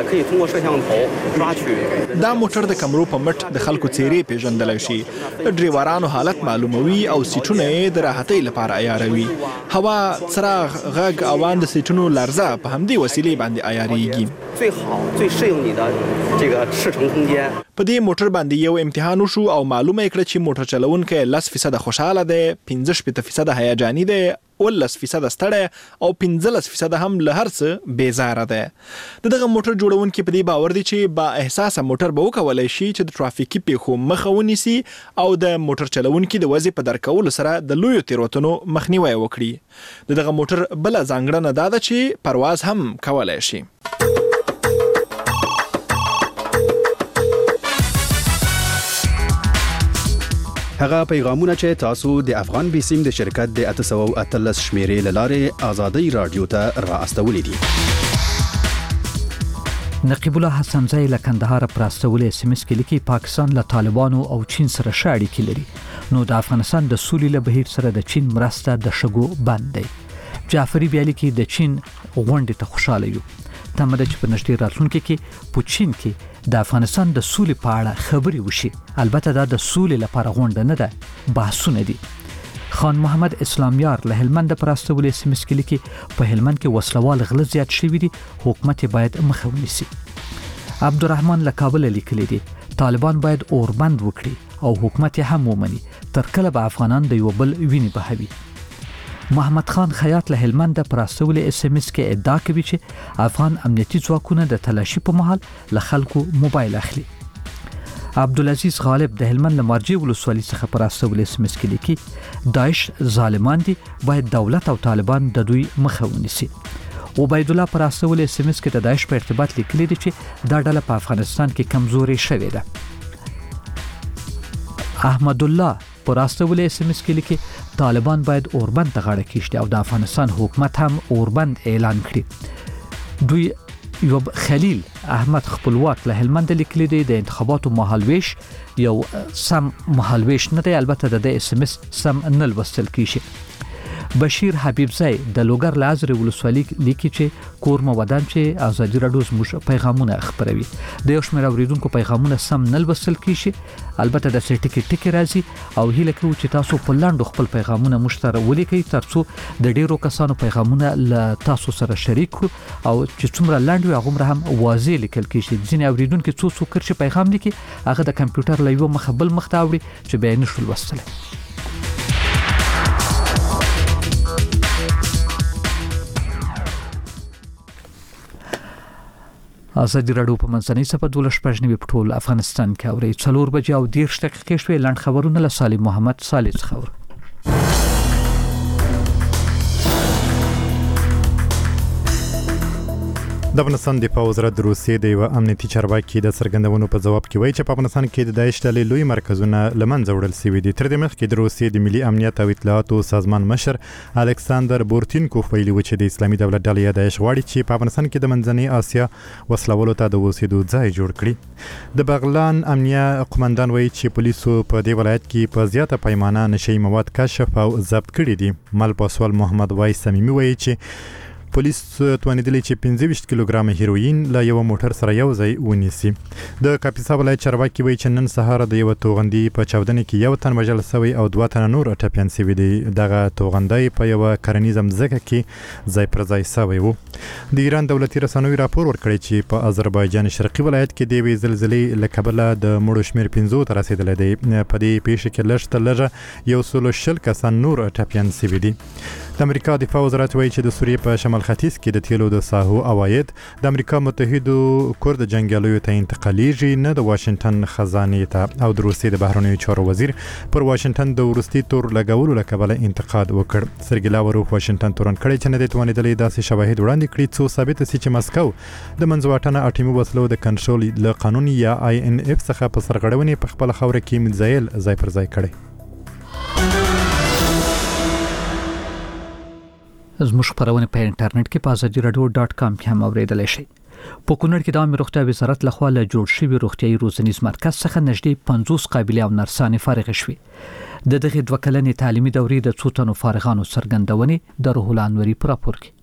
[SPEAKER 3] دا موټر د کمرو په مټ د خلکو څیرې پیژندل شي. ډرایورانو حالت معلوموي او سیټونه د راحتۍ لپاره عیاروي. هوا، څراغ، غږ او اند سیټونو لرزه په همدې وسیلې باندې عیاریږي. په دې موټر باندې یو امتحان وشو او معلومه کړه چې موټر چلوونکی 10% خوشاله دی، 15% هیجاني دی، 11% ستړی او 15% هم له هر څه بیزاره ده. دغه موټر جوړونکي په دې باور دي چې با احساسه موټر به وکولای شي چې د ترافیکي پیښو مخه ونیسي او د موټر چلوونکي د وضع په درکولو سره د لویو تیروتنو مخنیوي وکړي. دغه موټر بل ځانګړنه ده چې پرواز هم کولای شي.
[SPEAKER 22] هغه پیغامونه چې تاسو د افغان بیسیم د شرکت د 813 شمیرې لاره ازادي رادیو ته را استولې دي.
[SPEAKER 1] نقیب الله حسنزی له کندهار پراستولې SMS کې لیکي پاکستان له طالبانو او چین سره شاړي کې لري. نو د افغانستان د سولې له بهیر سره د چین مرسته د شګو بند دی. جعفری بیا لیکي د چین غونډې ته خوشاله یو. تمه ده چې په نږدې راتلونکي کې په چین کې د افغانستان د سولې په اړه خبرې وشي. البته دا د سولې لپاره غونډه نه ده، بحثونه دي. خان محمد اسلامیار له هلمند پراستولې SMS کې لیکي په هلمند کې وسلوال غله زیات شوي دي، حکومت باید مخه ونیسي. عبدالرحمن له کابل لیکلی دی طالبان باید اوربند وکړي او حکومت هم ومني، تر کله به افغانان د یو بل ویني بهوي. محمد خان خیاط له هلمند پراستولې SMS کې ادعا کوي چې افغان امنیتي ځواکونه د تلاشي په مهال له خلکو موبایل اخلي. عبدالعزیز غالب د هلمند لمرجی ولسوالۍ څخه پراستولې SMS کې لیکي داعش ظالمان دي، باید دولت او طالبان د دوی مخه ونیسي. عبید الله پراستولې SMS کې د داعش په ارتباط لیکلي دي چې دا ډله په افغانستان کې کمزوري شوې ده. احمد الله پراستولې SMS کې لیکي طالبان باید اوربند ته غاړه کېږدي او د افغانستان حکومت هم اوربند اعلان کړي. دوی یو خلیل احمد خپلواک له هلمند لیکلی دی د انتخاباتو مهالویش یو سم مهالویش نه دی، البته د SMS سم نه لوستل کیږي. بشیر حبیبزی د لوګر لازر ولسوالۍ لیکي چې کور مو ودان چې ازادي راډیو زموږ پیغامونه خبروي د یو شمېر اوریدونکو پیغامونه سم نه لوستل کیږي البته د ټکی راځي او هیله کوو چې تاسو په لاندو خپل پیغامونه مشترک ولیکئ ترڅو د ډیرو کسانو پیغامونه له تاسو سره شریک کړو او چې څومره لاندې وي هغومره هم واضح لیکل کیږي ځینې اوریدونکو څو کرښې پیغام لیکي هغه د کمپیوټر له یو مخه بل مخ ته اوړي چې بیا یې نشو لوستلی ازادي راډیو په منځنۍ صفحه 12 په ټول افغانستان کې اوري 4 بجې او 10 دقیقې شوي لاند خبرونه له سالم محمد صالح څخه
[SPEAKER 2] د افغانستان د وزارت د روسیې د یو امنیتي چارواکي د څرګندونو په جواب کې وایي چې په افغانستان کې د داعش ډلې لوی مرکزونه لمنځه وړل شوي دي. تر دې مخکې د روسیې د ملي امنیت او اطلاعاتو سازمان مشر الکساندر بورتینکوف ویلي و چې د اسلامي دولت ډلې یا داعش غواړي چې په افغانستان کې د منځنۍ اسیا وسلوالو ته د اوسېدو ځای جوړ کړي. د بغلان امنیه قومندان وایي چې پولیسو په دې ولایت کې په زیاته پیمانه نشئی مواد کشف او ضبط کړي دي. مل پاسوال محمد وای صمیمي وایي چې پولیس توانیدلی چې 25 کیلوګرام هیروین له یو موټر سره یو ځای ونیسي. د کاپیسا ولایت چارواکي وایي چې نن سهار د یو توغندي په چاودنه کې یو تن وژل شوی او 2 تن نور ټپیان شوي دي. دغه توغندي په یو کرنیزه مځکه کې ځای پر ځای شوی و. د ایران دولتي رسنیو راپور ورکړی چې په آذربایجان شرقي ولایت کې د وی زلزلې له کبله د مړو شمیر 15 ته رسیدلی دی. په دې پیښه کې لږ تر لږه 120 کسان نور ټپیان شوي دي. د امریکا دفاع وزارت وایي چې د سوریې په شمال ختیځ کې د تیلو د ساحو عواید د امریکا متحدو کورد جنګیالیو ته انتقالیږي نه د واشنگټن خزانې ته. او د روسیې د بهرنیو چارو وزیر پر واشنگټن د وروستي تور لګولو له کبله انتقاد وکړ. سرګي لاوروف واشنگټن تورن کړی چې نه دی توانیدلی داسې شواهد وړاندې کړي څو ثابته شي چې مسکو د منځواټنه اټومي وسلو د کنټرول له قانون یا INF څخه په سرغړونې په خپل خوره کې میزایل ځای پر ځای کړي.
[SPEAKER 1] زموږ خبرونه په انټرنیټ کې په azadiaradio.com کې هم اوریدلای شئ. په کونړ کې د عامه روغتیا وزارت لخوا له جوړ شوی روغتیايي روزنیز مرکز څخه نږدې 50 قابلیت او نرسانې فارغ شوي. د دغه 2 کلنې تعلیمي دورې د څو تنو فارغانو څرګندونې د روح الانوري پر راپور کې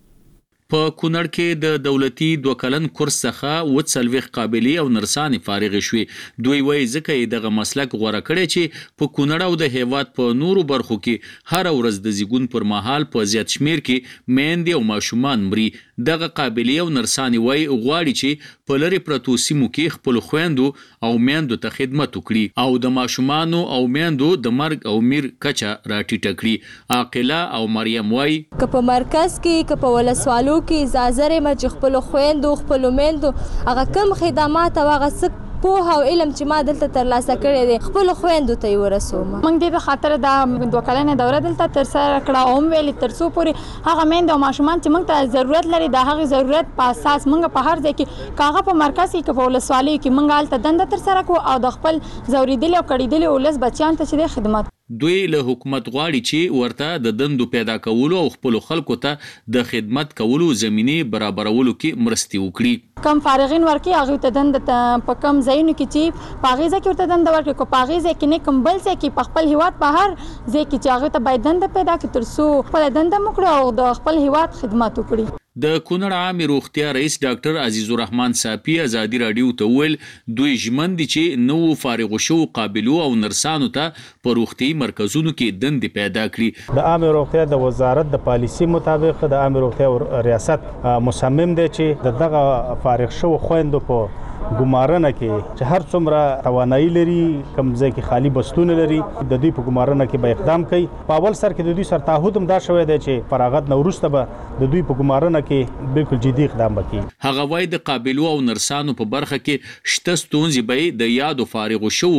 [SPEAKER 4] په کونړ کې د دولتي 2 کلن کورس څخه 40 قابلیت او نرسانې فارغ شوي. دوی وایي ځکه یې دغه مسلک غوړه کړی چې په کونړ او د هیواد په نورو برخو کې هر ورځ د زیګون پر مهال په زیات شمیر کې میندې او ماشومان مري. دغه قابلیت او نرسانې وایي غواړي چې په لرې پرتو سیمو کې خپل خويندو او میندو ته خدمت وکړي او د ماشومانو او میندو د مرګ او میر کچه راټیټه کړي. عاقله او مریم وایي
[SPEAKER 23] که په مرکز کې که په ولسوالو کې اجازه لرم چې خپل خويندو خپل میندو هغه کم خدمات او هغه په او علم چې ما دلته ترلاسه کړی دی خپل خويندو ته ورسوم.
[SPEAKER 7] موږ دې په خاطر د 2 کلنې دوره دلته تر سره کړه او ویلي تر څو پورې هغه میندو او ماشومان چې موږ ته ضرورت لري د هغه ضرورت په اساس موږ په هر ځای کې کاغه په مرکز کې په ولسوالۍ کې موږ الته دنده تر سره کو او د خپل زوریدلي او کړیدلي ولس بچیان ته چې خدمت.
[SPEAKER 4] دوی له حکومت غواړي چې ورته د دندو پیدا کولو او خپل خلکو ته د خدمت کولو زمینه برابرولو کې مرستي وکړي.
[SPEAKER 7] کم فارغین ورکی هغه ته دنده په کم ځایونو کې چې پاغیزه کې ورته دنده ورکړي کو پاغیزه کې نه کم بل څه کې په خپل هیواد په هر ځای کې چې هغه ته باید دنده پیدا کړي تر څو خپل دنده مکړي او د خپل هیواد خدمت وکړي.
[SPEAKER 4] د کونړ عامه روغتیا رئیس ډاکټر عزیز الرحمن صافی ازادي راډیو ته ویل دوی ژمن دي چې نو فارغ شو قابلیت او نرسانو ته په روغتي مرکزونو کې دندې پیدا کړي.
[SPEAKER 24] د عامه روغتیا د وزارت د پالیسي مطابق د عامه روغتیا ریاست مصمم دی چې دغه فارغ شو خويندو په ګمارنه کې چې هر څومره توانایي لري کوم ځای کې خالی بستونه لري د دوی په ګمارنه کې به اقدام کوي. په اول سر کې د دوی سره تعهد هم دا شوی دی چې فراغت نه وروسته به د دوی په ګمارنه کې بالکل جدي اقدام وکړي.
[SPEAKER 4] هغه وایي د قابلیت او نرسانو په برخه کې شته ستونزې به د یادو فارغ شو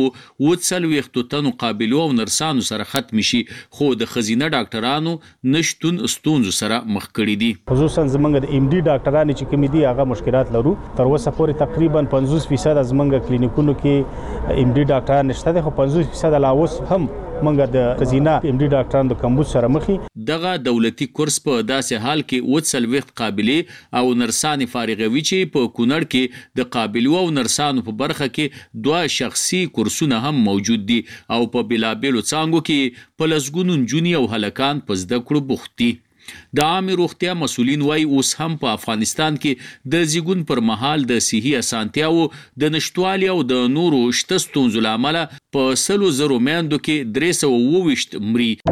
[SPEAKER 4] 40 تنو قابلیت او نرسانو سره ختم شي خو د خزینه ډاکټرانو نشټون ستونزو سره مخ کړي دي.
[SPEAKER 24] خصوصا زمونږ د MD ډاکټرانو چې کوم دي هغه مشکلات لرو. تر اوسه پورې تقریبا 50% از منګه کلینیکونو کې MD ډاکټران نشته دي خو 50% لا اوس هم موږ د خزینه ام ډي ډاکټرانو د کمبود سره مخ
[SPEAKER 4] دغه دولتي کورس په داسې حال کې 40 قابلې او نرسانې فارغوي چې په کونړ کې د قابلو او نرسانو په برخه کې 2 شخصي کورسونه هم موجود دي او په بلابلو څانګو کې په لسګونو نجونې او هلکان په زده کړو بوخت دي. د عامه روغتیا مسؤلین وایي اوس هم په افغانستان کې د زیږون پر مهال د صحي اسانتیاو د نشټوالي او د نورو شته ستونزو له امله په 100,000 میندو کې 322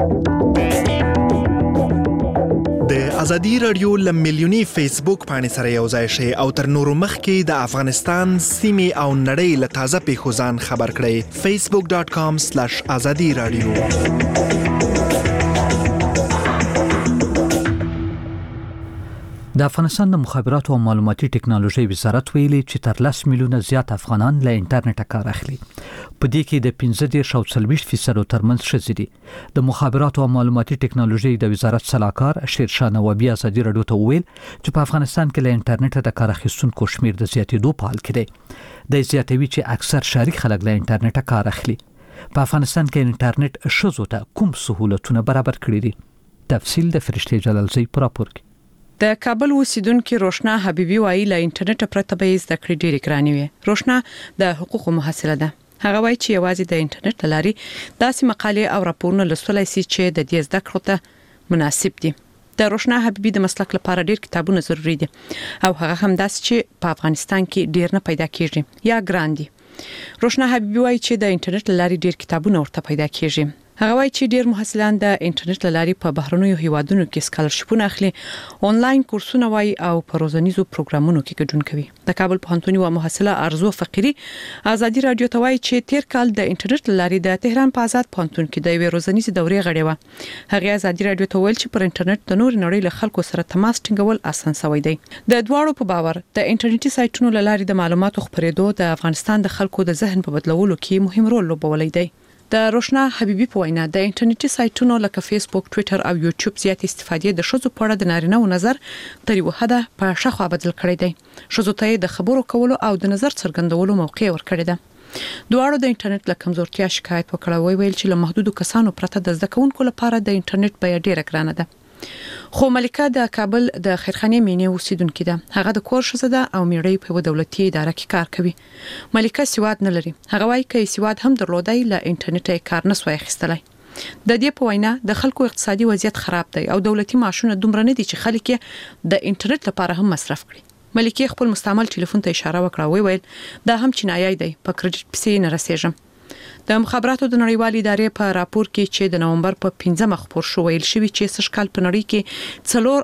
[SPEAKER 4] مړي.
[SPEAKER 3] د ازادي رادیو ل میلیونی فیسبوک باندې سره یو ځای شي او تر نورو مخکې د افغانستان سیمې او نړۍ له تازه پیښو ځان خبر کړئ. facebook.com/azadi radio.
[SPEAKER 1] د افغانستان د مخابراتو او معلوماتي ټکنالوژي وزارت ویلي چې تر 10 میلیونه زیات افغانان له انټرنیټ کار اخلي. په دې کې د 15.40% ترمنځ ښځې دي. د مخابراتو او معلوماتي ټکنالوژي د وزارت صلاحکار شیرشاه نوابي ازادي رادیو ته ویل چې په افغانستان کې له انټرنیټ د کار اخیستونکو شمیر د زیاتېدو په حال کې دی. د زیاتوي چې اکثر شریک خلک له انټرنیټ کار اخلي. په افغانستان کې انټرنیټ ښځو ته کوم سہولتونه برابر کړي دي؟ تفصیل د فرشته جلالزی پر راپور کې.
[SPEAKER 21] د کابل اوسیدونکو روشنا حبیبي وایي له انټرنیټ پرته به زده کړې ډېرې ګرانې وي. روشنا د حقوقو محصله ده. هغه وایي چې یوازې د انټرنیټ لاري داسې مقالې او راپورونه لوستلای شي چې د دې زده کړو ته مناسب دي. د روشنا حبیبي د مسلک لپاره ډېر کتابونه ضروری دي او هغه هم داسې چې په افغانستان کې ډېر نه پیدا کیږي یا ګران دي. روشنا حبیبي وایي چې د انټرنیټ لاري ډېر کتابونه ورته پیدا کیږي. هغه وایي چې ډېر محصلان د انټرنیټ لاري په بهرنیو هیوادونو کې سکالرشپونه اخلي، آنلاین کورسونه وایي او په روزنیزو پروګرامونو کې ګډون کوي. د کابل پوهنتون یو محصله ارزو فقيري ازادي رادیو ته وایي چې تیر کال د انټرنیټ لاري د تهران په آزاد پوهنتون کې د یو روزنیزې دورې غړې و. هغه ازادي رادیو ته ویل چې پر انټرنیټ د نور نړۍ له خلکو سره تماس ټینګول آسان شوی دی. د دواړو په باور د انټرنیټي سایټونو لاري د معلوماتو خپرېدو د افغانستان د خلکو د ذهن په بدلولو کې مهم رول لوبولی دی. د روشنا حبیبي په وینا د انټرنیټي سایټونو لکه فیسبوک، ټوئیټر او یوټیوب زیات استفادې د شذو په اړه د نارینه و نظر تر یو حده په شخوا بدل کړی دی. شذو ته د خبرو کولو او د نظر څرګندولو موقع ورکړی دی. دواړو د انټرنیټ له کمزورتیا شکایت وکړ، ویل چې له محدودو کسانو پرته د زده کوونکو لپاره د انټرنیټ بیه ډیره ګرانه ده. خو ملکه د کابل د خیرخانه مینې اوسیدونکې ده. هغه د کور ښځه ده او میړی په دولتي اداره کې کار کوي. ملکه سواد نه لري. هغه وايي چې سواد هم درلودای له انټرنیټ کار نه سوی خستلای. د دې په وینا د خلکو اقتصادي وضعیت خراب دی او دولتي معاشونه دومره نه دي چې خلک د انټرنیټ لپاره هم مصرف کړي. ملکه خپل مستعمل ټلیفون ته اشاره وکړه، ویل دا هم چینایي دی، په کریډټ پسې نه رسیږم. د مخابراتو د نړیوال ادارې په راپور کې چې د نومبر په 15 خبر شو ویل شوی چې سږ کال په نړۍ کې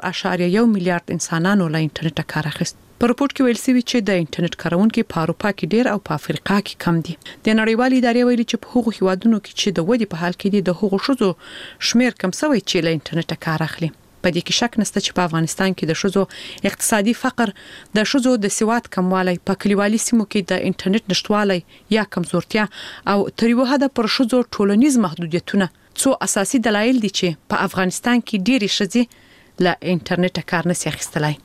[SPEAKER 21] 4.1 میلیارډ انسانانو له انټرنیټ کار اخیست. په راپور کې ویل شوی چې د انټرنیټ کارونکو په اروپا کې ډیر او په افریقا کې کم دي. د نړیوال ادارې ویلي چې په هغو هیوادونو کې چې د ودی په حال کې دي د هغو شذو شمیر کم شوی چې له انټرنیټ کار اخلي. په دې کې شک نشته چې په افغانستان کې د شذو اقتصادي فقر، د شذو د سواد کموالی، په کلیوالي سیمو کې د انټرنیټ نشټوالی یا کمزورتیا او تر یو حده پر شذو ټولنیز محدودیتونه څو اساسي دلایل دي چې په افغانستان کې ډېری ښځې له انټرنیټ کار نشي اخیستلای.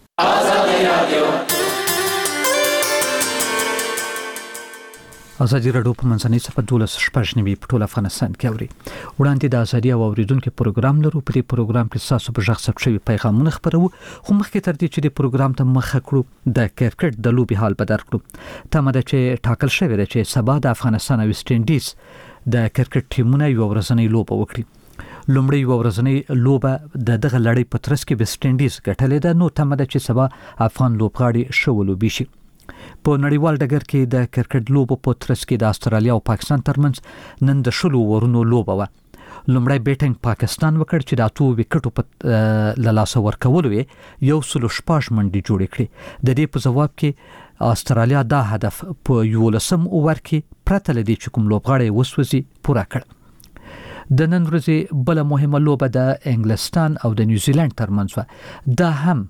[SPEAKER 1] ازادي رادیو په منځنۍ صفحه 12 په ټول افغانستان کې اوري. وړاندې د ازادي او اوریدونکو پروګرام لرو. په دې پروګرام کې تاسو په ژغ ثبت شوی پیغامونه خبرو، خو مخکې تر دې چې د پروګرام ته مخه کړو د کرکټ د لوبي حال بدر کړو. تمه ده چې ټاکل شوی دی چې سبا د افغانستان او ویسټ انډیز د کرکټ ټیمونه یو ورځنی لوبه وکړي. لومړی یو ورځنی لوبه د دغه لړۍ په ترڅ کې ویسټ انډیز ګټلې ده. نو تمه ده چې سبا افغان لوبغاړي شولوبي شي. په نړیوال ډګر کې د کرکټ لوبو په ترڅ کې د استرالیا او پاکستان ترمنځ نن د شلو ورونو لوبه و. لومړی بیټینګ پاکستان وکړ چې د 8 وکټو په لاسه ورکولو یو سلو شپږ منډي جوړ کړي. د دې په جواب کې استرالیا دا هدف په 11 اوور کې پرته لدی چې کوم لوبغاړي وسوځي پوره کړ. د نن ورځې بل مهمه لوبه د انګلستان او د نیوزیلند ترمنځ و. دا هم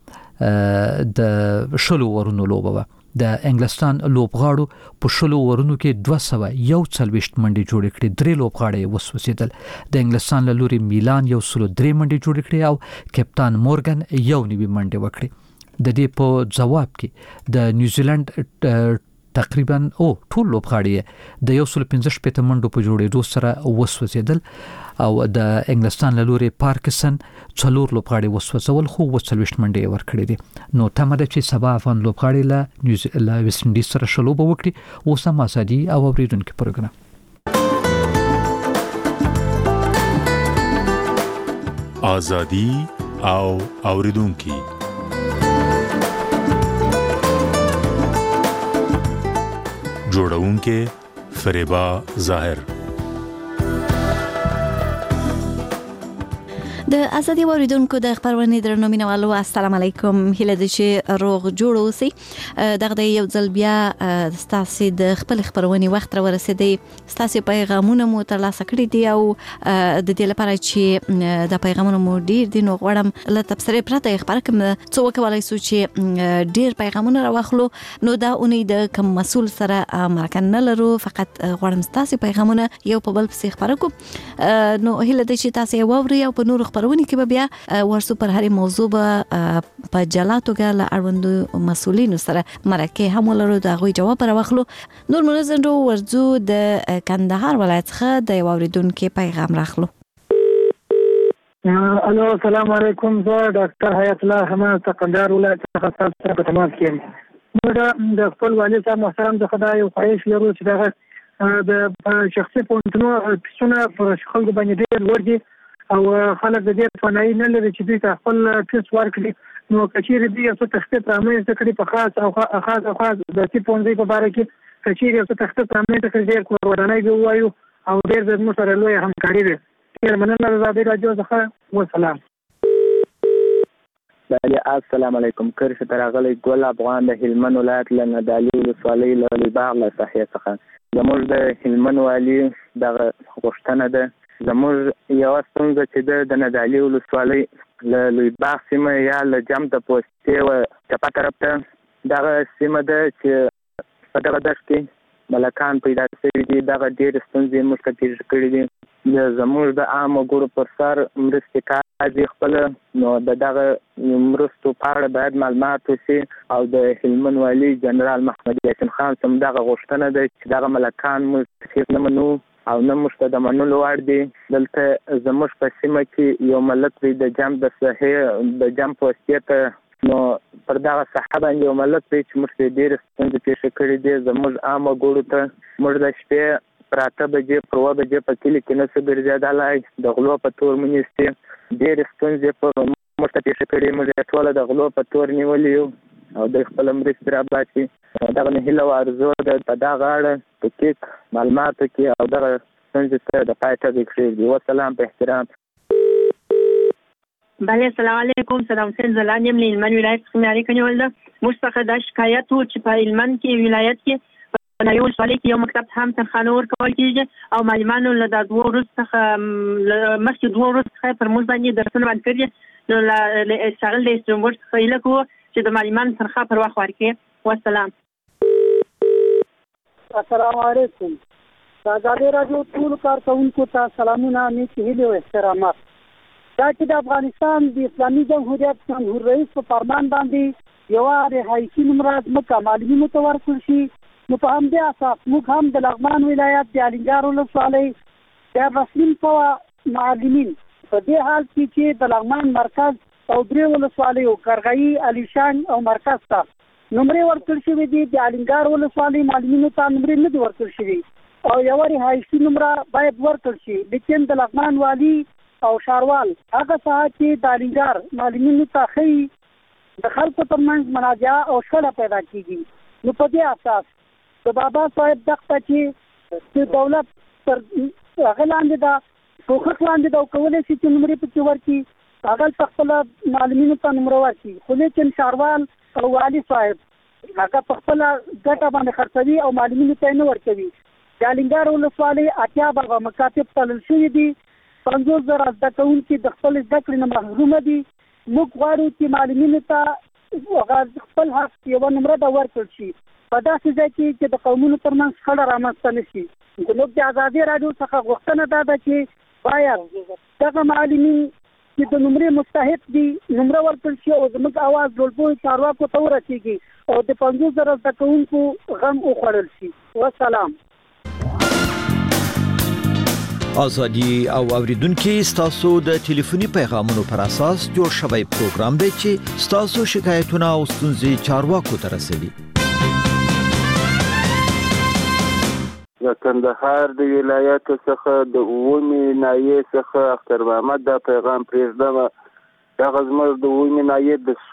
[SPEAKER 1] د شلو ورونو لوبه و. د انګلستان لوبغاړو په شلو ورونو کې 241 منډي جوړ کړي، 3 لوبغاړي وسوځیدل. د انګلستان له لوري میلان 103 منډي جوړ کړي او کپتان مورګن 1 منډي وکړي. د دې په جواب کې د نیوزیلند تقریبا ټول لوبغاړي د 115 منډو په جوړېدو سره وسوځیدل او د انګلستان له لوري پارکسن 4 لوبغاړي وسوځول خو 40 منډې ورکړې دي. نو تمه ده چې سبا افغان لوبغاړي له ویسټ انډیز سره شلوبه وکړي. اوس هم ازادي او اوریدونکو پروګرام
[SPEAKER 19] ازادي او اوریدونکو جوړونکې فریبا ظاهر.
[SPEAKER 6] د ازادي اوریدونکو د خبرونه درنو مینوالو السلام علیکم. هله د شي روغ جوړ اوسئ. دغه یو ځل بیا ستاسو د خپل خبرونه وخت را ورسېدي. ستاسو پیغامونه مو ترلاسه کړی دي او د دې لپاره چې د پیغامونو مو ډیر دي نو غواړم له تبصره پرته خبر کوم څو کولای شو چې ډیر پیغامونه راوخلو. نو دا اونې د کوم مسول سره مرکه نه لرو، فقط غواړم ستاسو پیغامونه یو په بل پسې خبر کوم. نو هله د شي تاسو ووري او په نور خبرونه کې به بیا ورسو پر هرې موضوع په جلا توګه له اړوندو مسؤلینو سره مرکه هم ولرو، د هغوی جواب راوخلو. نور منځنډو ورځو د کندهار ولایت څخه د یو اوریدونکو پیغام راخلو.
[SPEAKER 5] الو السلام علیکم. زه ډاکټر حیات الله حماد کندهار ولایت څخه تاسو سره په تماس کې یم. د خپل والد صاحب محترم د خدای او خواهش لرو چې دغه د شخصي پونتونو پسونه پر خلکو باندې ډېر لوړ دي او خلک د دې توانایي نه لري چې دوی ته خپل فیس ورکړي. نو کچېرې دوی یو څه تخطیط رامنځته کړي په خاص د سي پونځي په باره کې کچېرې یو څه تخطیط رامنځته کړي ډېر کورودنۍ به ووایو او ډېر زموږ سره لویه همکاري وي. ډېر مننه د ازادي راډیو څخه. وسلام.
[SPEAKER 9] بله السلام علیکم. کرښ ته راغلی ګل افغان د هلمند ولایت له ندالي ولسوالۍ له لویباغ له ساحې څخه. زموږ د هلمند والي دغه غوښتنه ده، زموږ یوه ستونزه چې د ندالي ولسوالۍ له لویباغ سیمه یا له جم د پوستې و چپه طرف ته دغه سیمه ده چې په دغه دښت کې ملکان پیدا شوي دي. دغه ډېرې ستونزې موږ ته پېښ کړي دي. زموږ د عامو ګورو پر سر مرستې کاږي خپله، نو د دغه مرستو په اړه باید معلومات وشي او د هلمند والي جنرال محمد یاسین خان څخه دغه غوښتنه ده چې دغه ملکان موږ هېڅ نه منو او نه موږ ته د منلو وړ دي. دلته زموږ په سیمه کې یو ملک دی د جم د ساحې د جم پوستې ته، نو پر دغه ساحه باندې یو ملک دی چې موږ ته ډېرې ستونزې پېښې کړي دي. زموږ عامه ګوړو ته موږ د شپې پر 8 بجې پر 9 بجې په کلي کې نه شو ګرځېدلی، د غلو په تور مو نیسي. ډېرې ستونزې په موږ ته پېښې کړي. موږ یې ټوله د غلو په تور نیولي یو او دوی خپله مرستې راباسي. دغه مې هیله او ارزو ده په دغه اړه دقیق معلومات وکړي او دغه ستونزې ته د پای ټکی کښېږدي. وسلام په احترام.
[SPEAKER 12] بله السلام علیکم. صدام حسین زلان یم له هلمند ولایت څخه مې اړیکه نیولې ده. موږ څخه دا شکایت و چې په هلمند کې ولایت کې په نوي ولسوالۍ کې یو مکتب هم تنخواه نه ورکول کېږي او معلمانو له دا 2 ورځو څخه مخکې 2 ورځو څخه پر موږ باندې درسونه بند کړي. نو ښاغلي د ایسټرنبورګ څخه هیله کوو چې د معلمانو تنخواه پر وخت ورکړي. وسلام.
[SPEAKER 13] السلام علیکم. د ازادي راډیو ټولو کارکوونکو ته سلامونه، نیکې هیلې او احترامات. دا چې د افغانستان د اسلامي جمهوریت جمهور رئیس په فرمان باندې یوه رهایشي نمره ځمکه معلمینو ته ورکړل شي، نو په همدې اساس موږ هم د لغمان ولایت د الینګار ولسوالۍ د رسمین په معلمین په دې حال کې چې د لغمان مرکز او 3 ولسوالیو قرغایي، علیشان او مرکز ته نمرې ورکړل شوې دي. د الینګار ولسوالۍ معلمینو ته نمرې نه دي ورکړل شوي او یوه رهایشي نمره باید ورکړل شي. لیکن د لغمان والي او ښاروال هغه ساعت چې د الینګار معلمینو ته ښیي د خلکو ترمنځ منازعه او شخړه پیدا کېږي. نو په دې اساس د بابا صاحب دغه چې دولت تر هغه لاندې ده کوښښ لاندې ده او کولی شي چې نمرې پکې ورکړي، هغه په خپله معلمینو ته نمره ورکړي. خو لیکن ښاروال او والي صاحب هغه په خپله ګټه باندې خرڅوي او معلمینو ته یې نه ورکوي. د الینګار ولسوالۍ 80 بابا مکاتب تړل شوي دي. 50,000 زده کوونکي د خپل زده کړې نه محرومه دي. موږ غواړو چې معلمینو ته خپل حق یوه نمره ده ورکړل شي په داسې ځای کې چې د قومونو ترمنځ شخړه رامنځته نه شي. زموږ د ازادي راډیو څخه غوښتنه دا ده چې باید دغه معلمین چې د نمرې مستحق دي نمره ورکړل شي او زموږ اواز ټولګیو چارواکو ته ورسیږي او د 50,000 زده کوونکو غم وخوړل شي. والسلام.
[SPEAKER 8] ازادي او اوریدونکو ستاسو د ټلیفوني پیغامونو پر اساس جوړ شوی پروګرام دی چې ستاسو شکایتونه او ستونزې چارواکو ته رسوي.
[SPEAKER 11] د کندهار د ولایت څخه د اومي نایې څخه اختر محمد دا پیغام پرېږدم. دا زموږ د اومي نایې د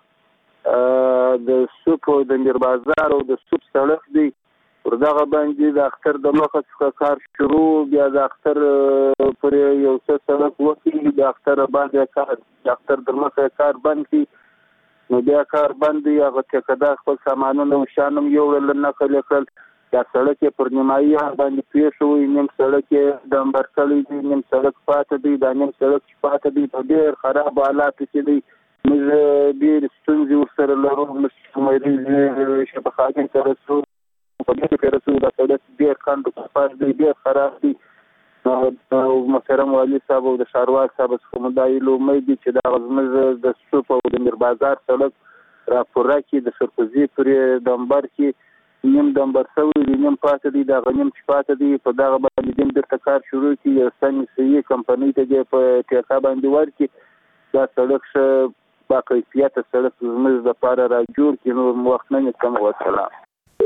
[SPEAKER 11] سوپ او د میر بازار او د سوپ سړک دی. پر دغه باندې د اختر د مخه څخه کار شروع بیا د اختر پر یو څه سړک وکړي د اختر باندې کار د اختر د مخه کار بند کړي نو بیا کار بند دی هغه ټیکدار خپل سامانونه او شانم یوړل نقل کړل. دا سړک پر نیمایي باندې پیښ شوی نیم سړک د امبر کړی دی نیم سړک پاتې دی دا نیم سړک پاتې دی په ډېر خراب حالات کې دی. موږ ډېر ستونزې ورسره لرو. موږ شبخاګن سره سو په دې کې رسول دا سړک ډېر کاند په دی ډېر خراب دی. او محترم والی صاحب او د شاروار صاحب څخه مدایل امید چې دا زموږ د سوپ او د میر بازار سړک راپورا کې د سرپزي پرې د امبر کې نیم د امبر سوی دی نیم پاتې دی دا غنیم چې پاتې دی په دغه باندې دیم د کار شروع کی یو سمې کمپنۍ ته په ټیکا باندې ورکی دا سړک با کیفیت سړک زموږ د لپاره را جوړ کړي نو وخت نه کم. والسلام.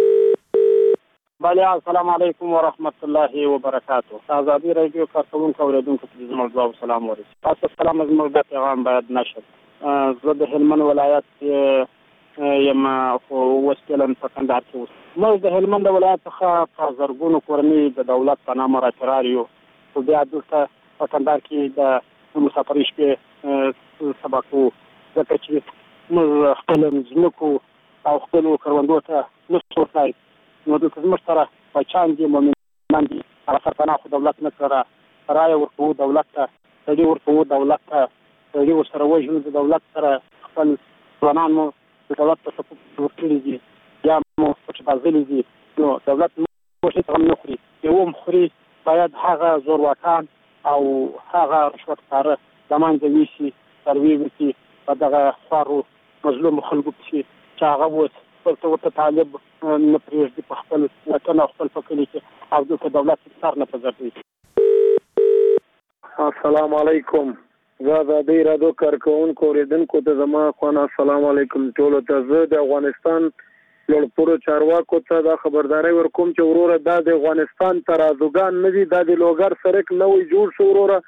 [SPEAKER 14] بله السلام علیکم ورحمت الله وبرکاته. آزادی رادیو کارکونکو اوریدونکو ته زما ځواب سلام ورسي. تاسو سلام زموږ د پیغام باید نشد. زه د هلمند ولایت یم خو وسکلن په کندهار کې اوس. موږ د هلمند ولایت څخه په زرګونو کورنۍ د دولت په نامه راچرار یو. خو بیا دلته په کندهار کې د مسافرۍ شپې سبق وو ځکه چې موږ خپل ځمکو او خپلو کروندو ته نشو ورتلای. نو دلته زموږ سره بچیان دي مومنان دي هغه سرپناه خو دولت نه سره رایه ورکوو دولت ته سړي ورکوو دولت ته سړي ورسره وژنو د دولت سره خپل ځوانان مو د دولت په سپورټ ورکړي دي یا مو پکې بازلي دي. نو دولت موږ هېڅ هم نه خوري. یو هم خوري باید هغه زورواکان او هغه رشوتکاره له منځه یوسي سروې وکړي په دغه خوارو مظلومو خلکو پسې چې هغه اوس ورته طالب نه پرېږدي په خپل وطن او خپل په کلي کې او دلته دولت سر نه په ګرځوي.
[SPEAKER 11] السلام علیکم. زه آزادی رادیو کارکونکو اوریدونکو ته زما خوانه السلام علیکم ټولو ته. زه د افغانستان لوړپوړو چارواکو ته دا خبرداري ورکوم چې وروره دا د افغانستان ترازوګان نه دي دا د لوګر سرک نوې جوړ شو وروره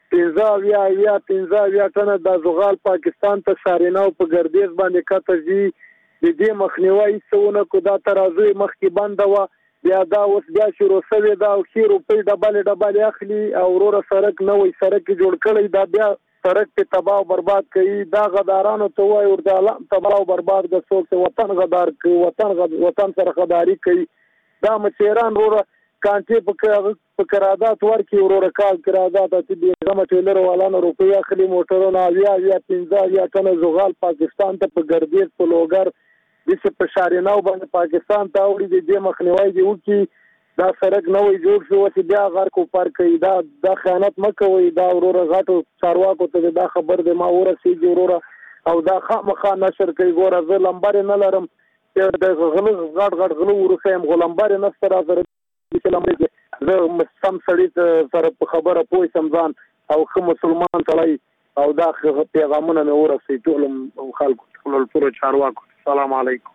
[SPEAKER 11] 15 ټنه د زغال پاکستان ته ساریناو په ګردیز باندې کته دي د دې مخنیوي څونه کو دا ترازو مخکې بنده و بیا دا اوس بیا شروع شوی دا او خیر په ډبل اخلي او وروره سړک نوې سړک جوړ کړی دا بیا سړک په تباہ او برباد کوي. دا غدارانو ته وایي ورته تباہ او برباد د څوک وطن غدار کوي وطن سره غداري کوي. دا مچیران وروره کانټي په قرارداد ورکړي وروره کال قرارداد ته د غم ټیلر والانو روپیا اخلي موټرونه 15 ټنه زغال پاکستان ته په ګردیز په لوګر د په شاریناو باندې پاکستان ته وړي د دې مخنیوي دی وکي. دا سړک نوې جوړ شو چې بیا غر کو پر کوي دا خیانت مکوي. دا وروره غاټو چارواکو ته دا خبر دی ما ورسېږي وروره او دا خامخا نشر کوي. ګوره زه لمبر نه لرم چې د غټ غلو ورسېم غلمبر نه سره زه سم سړي سره په خبره پوه سم ځان او ښه مسلمان سړی او دا پیغامونه مې ورسېږي ټولو خلکو ټولو چارواکو. السلام علیکم.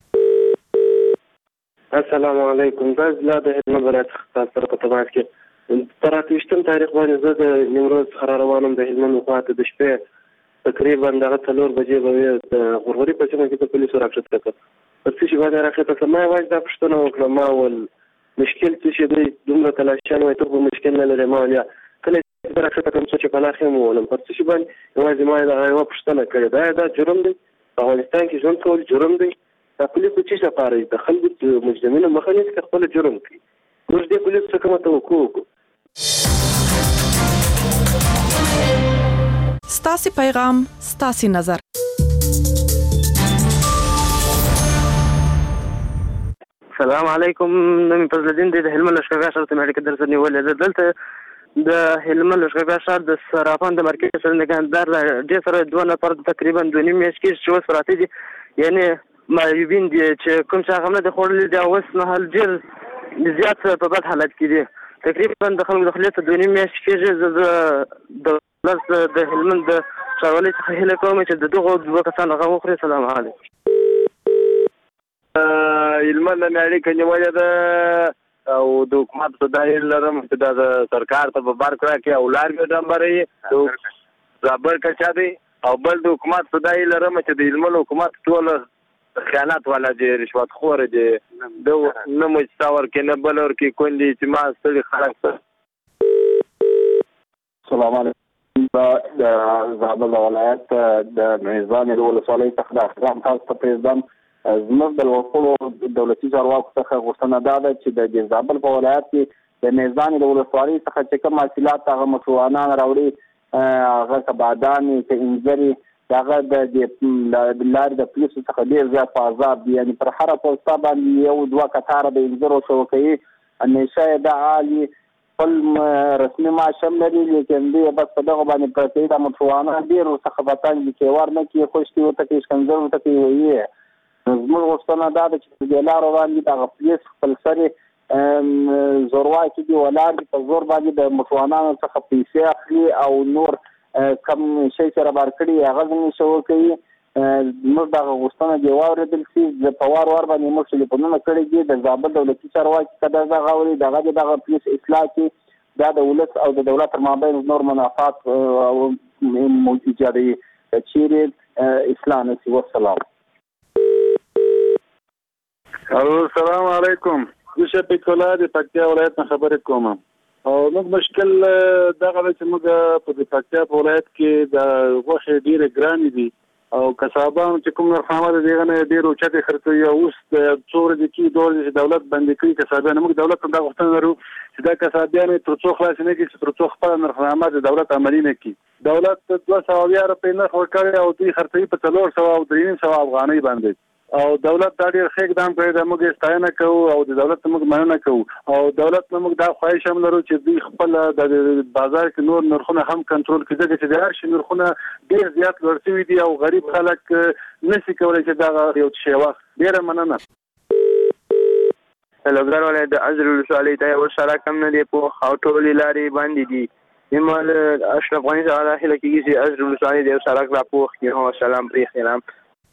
[SPEAKER 16] السلام علیکم. دا لا د هلمند ولایت څخه سره په تماس کې تر 28 تاریخ باندې زه د نیمروز څخه روانم د هلمند خواته د شپې تقریبا دغه 4 بجې به د غورغوري په سیمه کې د پولیسو راکښته کړ. په څه باندې راکښته کړ ما واځ دا پښتنه وکړه ما ول مشکل څه دی دومره تلاشان وای ته مشکل نه لري ما ولیا کله راکښته کوم څه په لاخه مو ولم پر څه باندې واځ ما دا یو پښتنه کړی دا جرم دی. په افغانستان کې ژوند کول جرم دی. دا پولیس د چی لپاره د خلکو مجرمینو مخه نیسي خپل جرم کوي. موږ د پولیس څخه کومه توقع
[SPEAKER 21] ستاسو پیغام ستاسو نظر.
[SPEAKER 16] السلام علیکم. نن په دې د هلمند لښکرګاه سره ته مې کې درځنی ولې دلته د هلمند لښکرګاه ښار د صرافان د مرکز سره نگهدار ډېر سره 2 نفر تقریبا 2.5 میاشتې کې چې اوس پراته دي، یعنې معیوبین دي چې کوم څه هغه نه دي خوړلي دي، اوس مهال ډېر زیات په بد حالت کې دي. تقریبا د خلکو د خولې ته 2.5 میاشتې کېږي. زه د هلمند د ښاروالۍ څخه هیله کوم چې د دغو 2 کسانو غم وخوري. سلام علیکم.
[SPEAKER 10] هلمند نه اړیکه نیولې ده او د حکومت په دایره لرم چې د سرکار ته په بار کړه کې او لار کې ډمبرې زابر کچا دی او بل د حکومت په دایره لرم چې د هلمند حکومت ټول خیانت والا دی، رشوت خور دی، د نه مستور کې نه بلور کې کندي چې ما ستړي خلک.
[SPEAKER 15] سلام علیکم. د زابل ولایت د میزان د ولسوالۍ څخه د احترام تاسو ته پرېږدم. زموږ د وکولو دولتي چارواکو څخه غوښتنه دا ده چې د زابل په ولایت کې د میزان د ولسوالۍ څخه چې کوم حاصلات هغه مشروعانه راوړي، هغه کبادانې که انځرې، هغه د لارې د پولیسو څخه ډېر زیات په عذاب دي. یعنې پر هره پوسته باندې 1-2 کتاره د انځرو شوکوي، همیشه یې دا حالي خپل رسمي معاش هم لري، لیکن دوی بس په دغه باندې پرته د مشروعانه ډېر ورڅخه به تنګ دي، کیوار نه کړي، خوشتي ورته کوي، ښکنځل ورته کوي. ویې زموږ غوښتنه دا ده چې په دې لارو باندې دغه پولیس خپل سرې زورواکي دي ولاړ دي، په زور باندې د مشروعانو څخه پیسې اخلي او نور کم شی سره بار کړي هغه زموږ شو کوي. موږ دغه غوښتنه دې واورېدل شي. په وار باندې موږ ټلیفونونه کړي دي د زابل دولتي چارواکي که دا دغه اوري دغه پولیس اصلاح کړي، دا د ولس او د دولت تر مابین نور منافات ایجادوي، چیرې اصلاح نه شي. والسلام.
[SPEAKER 10] السلام علیکم. زه شفیق الله د پکتیا ولایت نه خبرې کوم او موږ مشکل دغه چې موږ په پکتیا په ولایت کې د غوښې ډېرې ګرانې دي او کسابانو چې کوم نرخنامه ده دغه نه ډېر اوچتې خرڅوي. اوس د څو ورځې کې چې دولت بندي کړي کسابیان، موږ دولت ته دا غوښتنه لرو چې دا کسابیان تر څو خلاص نه کړي، تر څو خپله نرخنامه د دولت عملي نه کړي. دولت 200 روپۍ نرخ ورکړی او دوی خرڅوي په 400 او 300 افغانۍ باندې او دولت دا ډېر ښه اقدام کړی دی. موږ یې ستاینه کوو او د دولت موږ مننه کوو او دولت نه موږ دا خواهش هم لرو چې دوی خپل د بازار کې نور نرخونه هم کنټرول کړي، ځکه چې د هر شي نرخونه ډېر زیات لوړ شوي دي او غریب خلک نشي کولی چې دغه یو شی واخلي. ډېره مننه.
[SPEAKER 16] لوګر ولایت د ازر ولسوالۍ ته یو سړک هم نه دی، په او ټولې لارې باندې دي. ایمال اشرف غني تعالی هله کېږي چې ازر ولسوالۍ د یو سړک راپوخ کړي. سلام پرې خیرام.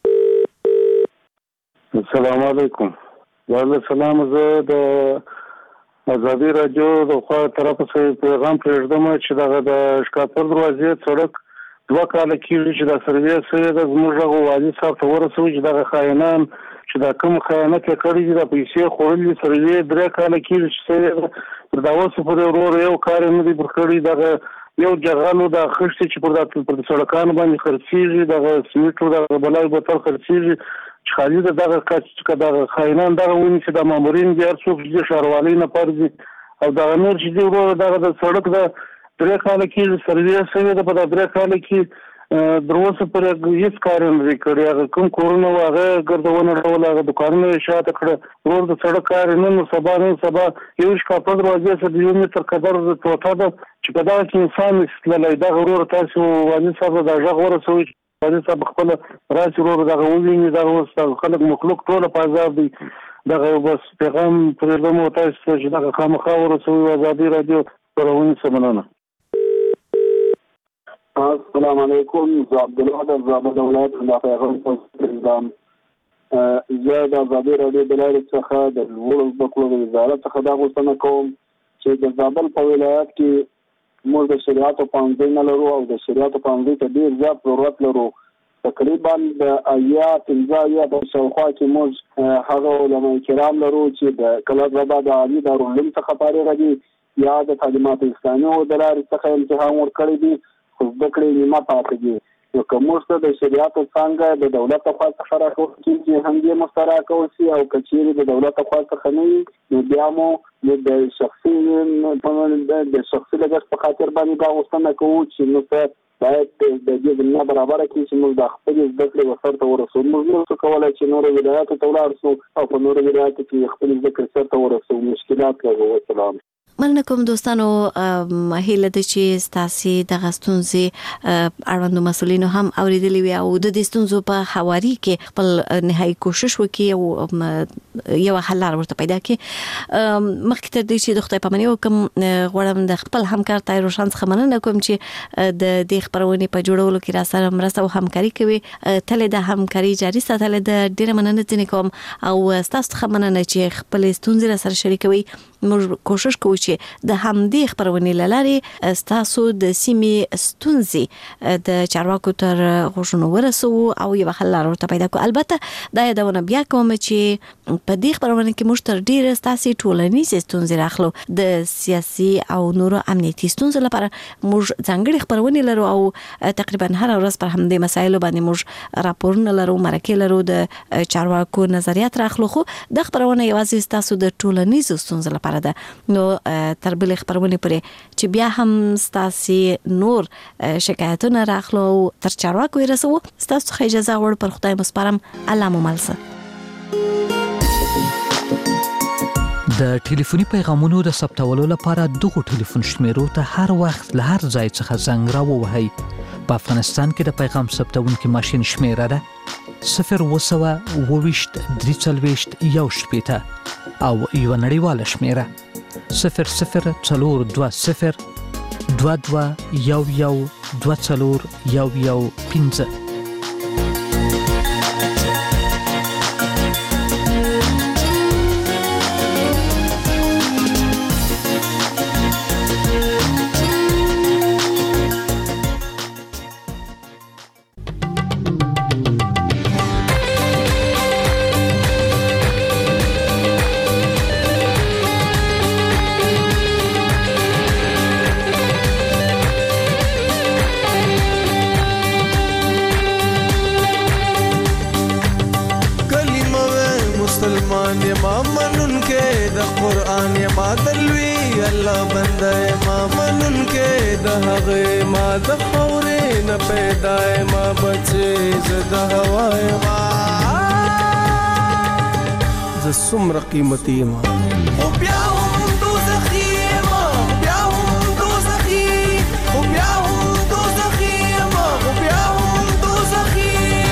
[SPEAKER 10] السلام علیکم. وعلیکم زه د ازادي راډیو د خوا طرف څخه پیغام پرېږدم چې دغه د شکاپور دروازې سړک 2 کاله کېږي چې دا سروې سوی ده. زموږ هغه والي صاحب ته ورسوي چې دغه خاینان چې دا کوم خیانت یې کړی دي، دا پیسې خوړلي سروې 3 کاله کېږي چې سوی ده. تر دا اوسه پورې ورور یو کار یې نه دی پر کړی. دغه یو جغلو د خښتې چې پر سړکانو باندې خرڅېږي، دغه سمیټو دغه بلای بوتل خرڅېږي چې خالي دغه دغه خاینان دغه ونی چې د مامورین دي هر څوک چې ښاروالۍ نه پرځي او دغه نور چې دي ورور دغه د سړک د 3 کاله کې سروې سوی ده. په دا 3 کاله کې در اوسه پورې هېڅ کار یې نه دی کړی. هغه کوم کورونه وو هغه ګرځونه ډول هغه دوکانونه یې شاته کړه. ورور د سړک کار یې نن سبا یو شکاپور دروازې سره د 1 متر قدر ټوټه ده چې په دغه کې انسان نشي تللی. دغه ورور تاسو والي صاحب ته دا غږ ورسوئ، والي صاحب خپله راسي ورور دغه وویني. دغه اوس خلک مخلوق ټوله په عذاب دي. دغه بس پیغام پرېږدم تاسو ته چې دغه خامخا ورسوئ. ازادي راډیو خپرونې څخه مننه.
[SPEAKER 15] السلام علیکم. زه عبدالله د زابل ولایت د پیغام پرېږدم. زه د ازادي راډیو د لارې څخه د لوړو زده کړو د وزارت څخه دا غوښتنه کوم چې د زابل په ولایت کې موږ د شریعت پوهنځی نه لرو او د شریعت پوهنځي ته ډېر زیات ضرورت لرو. تقریبا د 15 په شاوخوا کې موږ هغه علما کرام لرو چې د کلابابا د عالي دارالعلوم څخه فارغ دي یا د تعلیمات اسلامي او د لارې څخه امتحان ورکړی دي، خو زده کړې نیمه پاتې دي. نو که موږ ته د شریعت څنګه د دولت لخوا څخه راکول کېږي هم دې مسترا کول شي او که چیرې د دولت لخوا څخه نه وي نو بیا مو د شخصي لګښت په خاطر باندې دا غوښتنه کوو چې موږ ته باید د دې زمینه برابره کړي چې موږ د خپلې زده کړې وسرته ورسوو. موږ نشو کولی چې نورو ولایاتو ته ولاړ شو او په نورو ولایاتو کې خپلې زده کړې سرته ورسوو. مشکلات لرو. والسلام.
[SPEAKER 6] مننه کوم دوستانو هیله ده چې ستاسو د غستونځي اړوند مسولینو هم اوریدلی وي او د دې ستونزو په حواري کې خپل نهایي کوشش وکړي او یو حل ورته پیدا کړي. مخکې تر دې چې د خدای پامنۍ وکم غواړم د خپل همکار تای روشن څخه مننه کوم چې د دې خبرونې په جوړولو کې را سره مرسته او همکاري کوي. تل د همکاري جاري ساتل د ډیره مننه ځنې کوم او ستاسو څخه مننه چې خپل ستونزې را سره شریکوي. موږ کوشش کوو چې د همدې خبرونې لارې ستاسو د سیمې ستونزې د چارواکو تر غوښنو ورسو او یو حل ورته پیدا کړو. البته دا یادونه بیا کوم چې په دې خبرونه کې موږ تر ډیره ستاسو ټولنیزې ستونزې راخلو. د سیاسي او نورو امنیتي ستونزو لپاره موږ ځانګړي خبرونه لرو او تقریبا هر ورځ پر همدې مسایلو باندې موږ راپورونه لرو، مرکې لرو، د چارواکو نظریات راخلو. خو د خبرونه یوازې ستاسو د ټولنیزو ستونزو لپاره ده. نو تر بل خبرونه پرې چې بیا هم ستاسو نور شکایتونه راخلو تر چارواکو رسو. ستاسو خو اجازه ور پر خدای مسپارم. الله مو ملسه.
[SPEAKER 1] د ټلیفوني پیغامونو د ثبتولو لپاره دغه ټلیفون شمیرو ته هر وخت له هر ځای څخه زنګ راووهئ. په افغانستان کې د پیغام ثبتونکو ماشين شمیره ده 022-340-1 او یو نړیواله شمیره 00202211241115.
[SPEAKER 17] سمر قیمتي ما او بیا هم دوزخی ما بیا هم دوزخی او بیا هم دوزخی ما او بیا هم دوزخی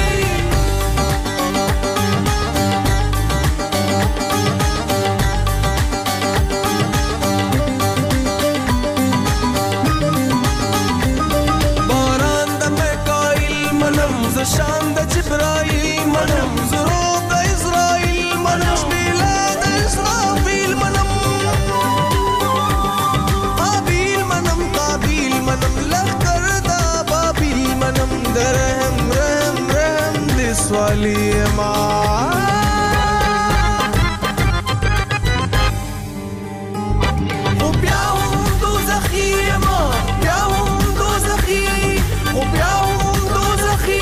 [SPEAKER 17] باران د میکائیل منم ز شان د جبرائیل منم زرو د اسرائیل منم سوالی ما او بیا هم دوزخی ما بیا هم دوزخی او بیا هم دوزخی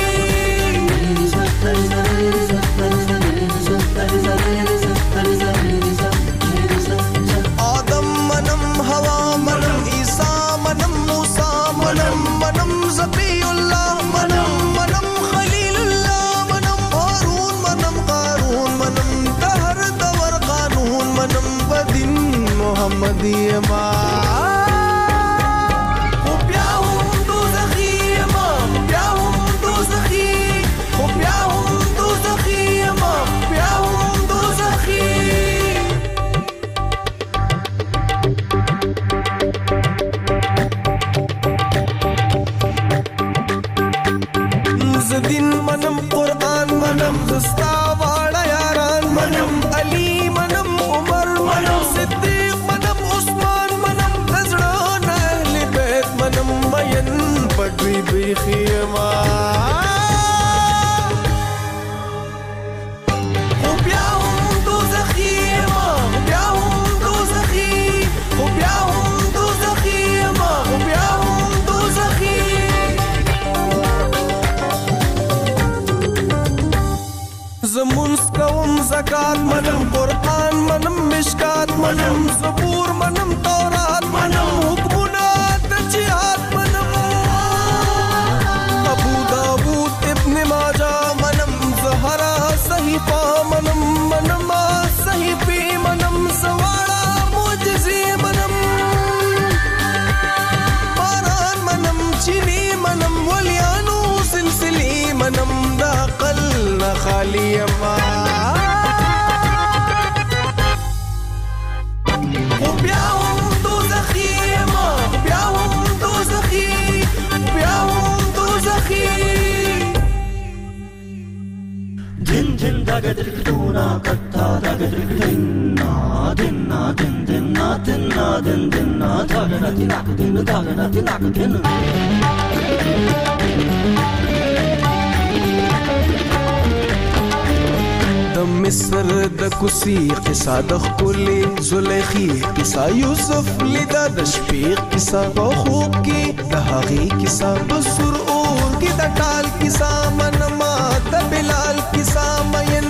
[SPEAKER 17] آدم منم هوا منم عیسی منم موسی منم منم زبی الله منم منم خلیل الله محمدی ما او بیا هم دوزخی ما بیا هم دوزخی او بیا هم دوزخی ما بیا هم دوزخی زدین منم قرآن منم زستا واړه یاران منم علی منم عمر منم صدیق پټوي بخیما او بیا هم دوزخی ما بیا هم دوزخی او بیا هم دوزخی ما او بیا هم دوزخی زمونږ کوم زکات منم قرآن منم مشکات منم زبور منم تورات منم حکمونه د جهاد منم صحیفه منم منم صحیفه منم سواړه معجزې منم د مصر د کوسی قصه د خپلې زلیخي قصه یوسف لیدا د شپې قصه په خوب کې د هغې قصه په سر اور کې د ټال قصه منما د بلال قصه مین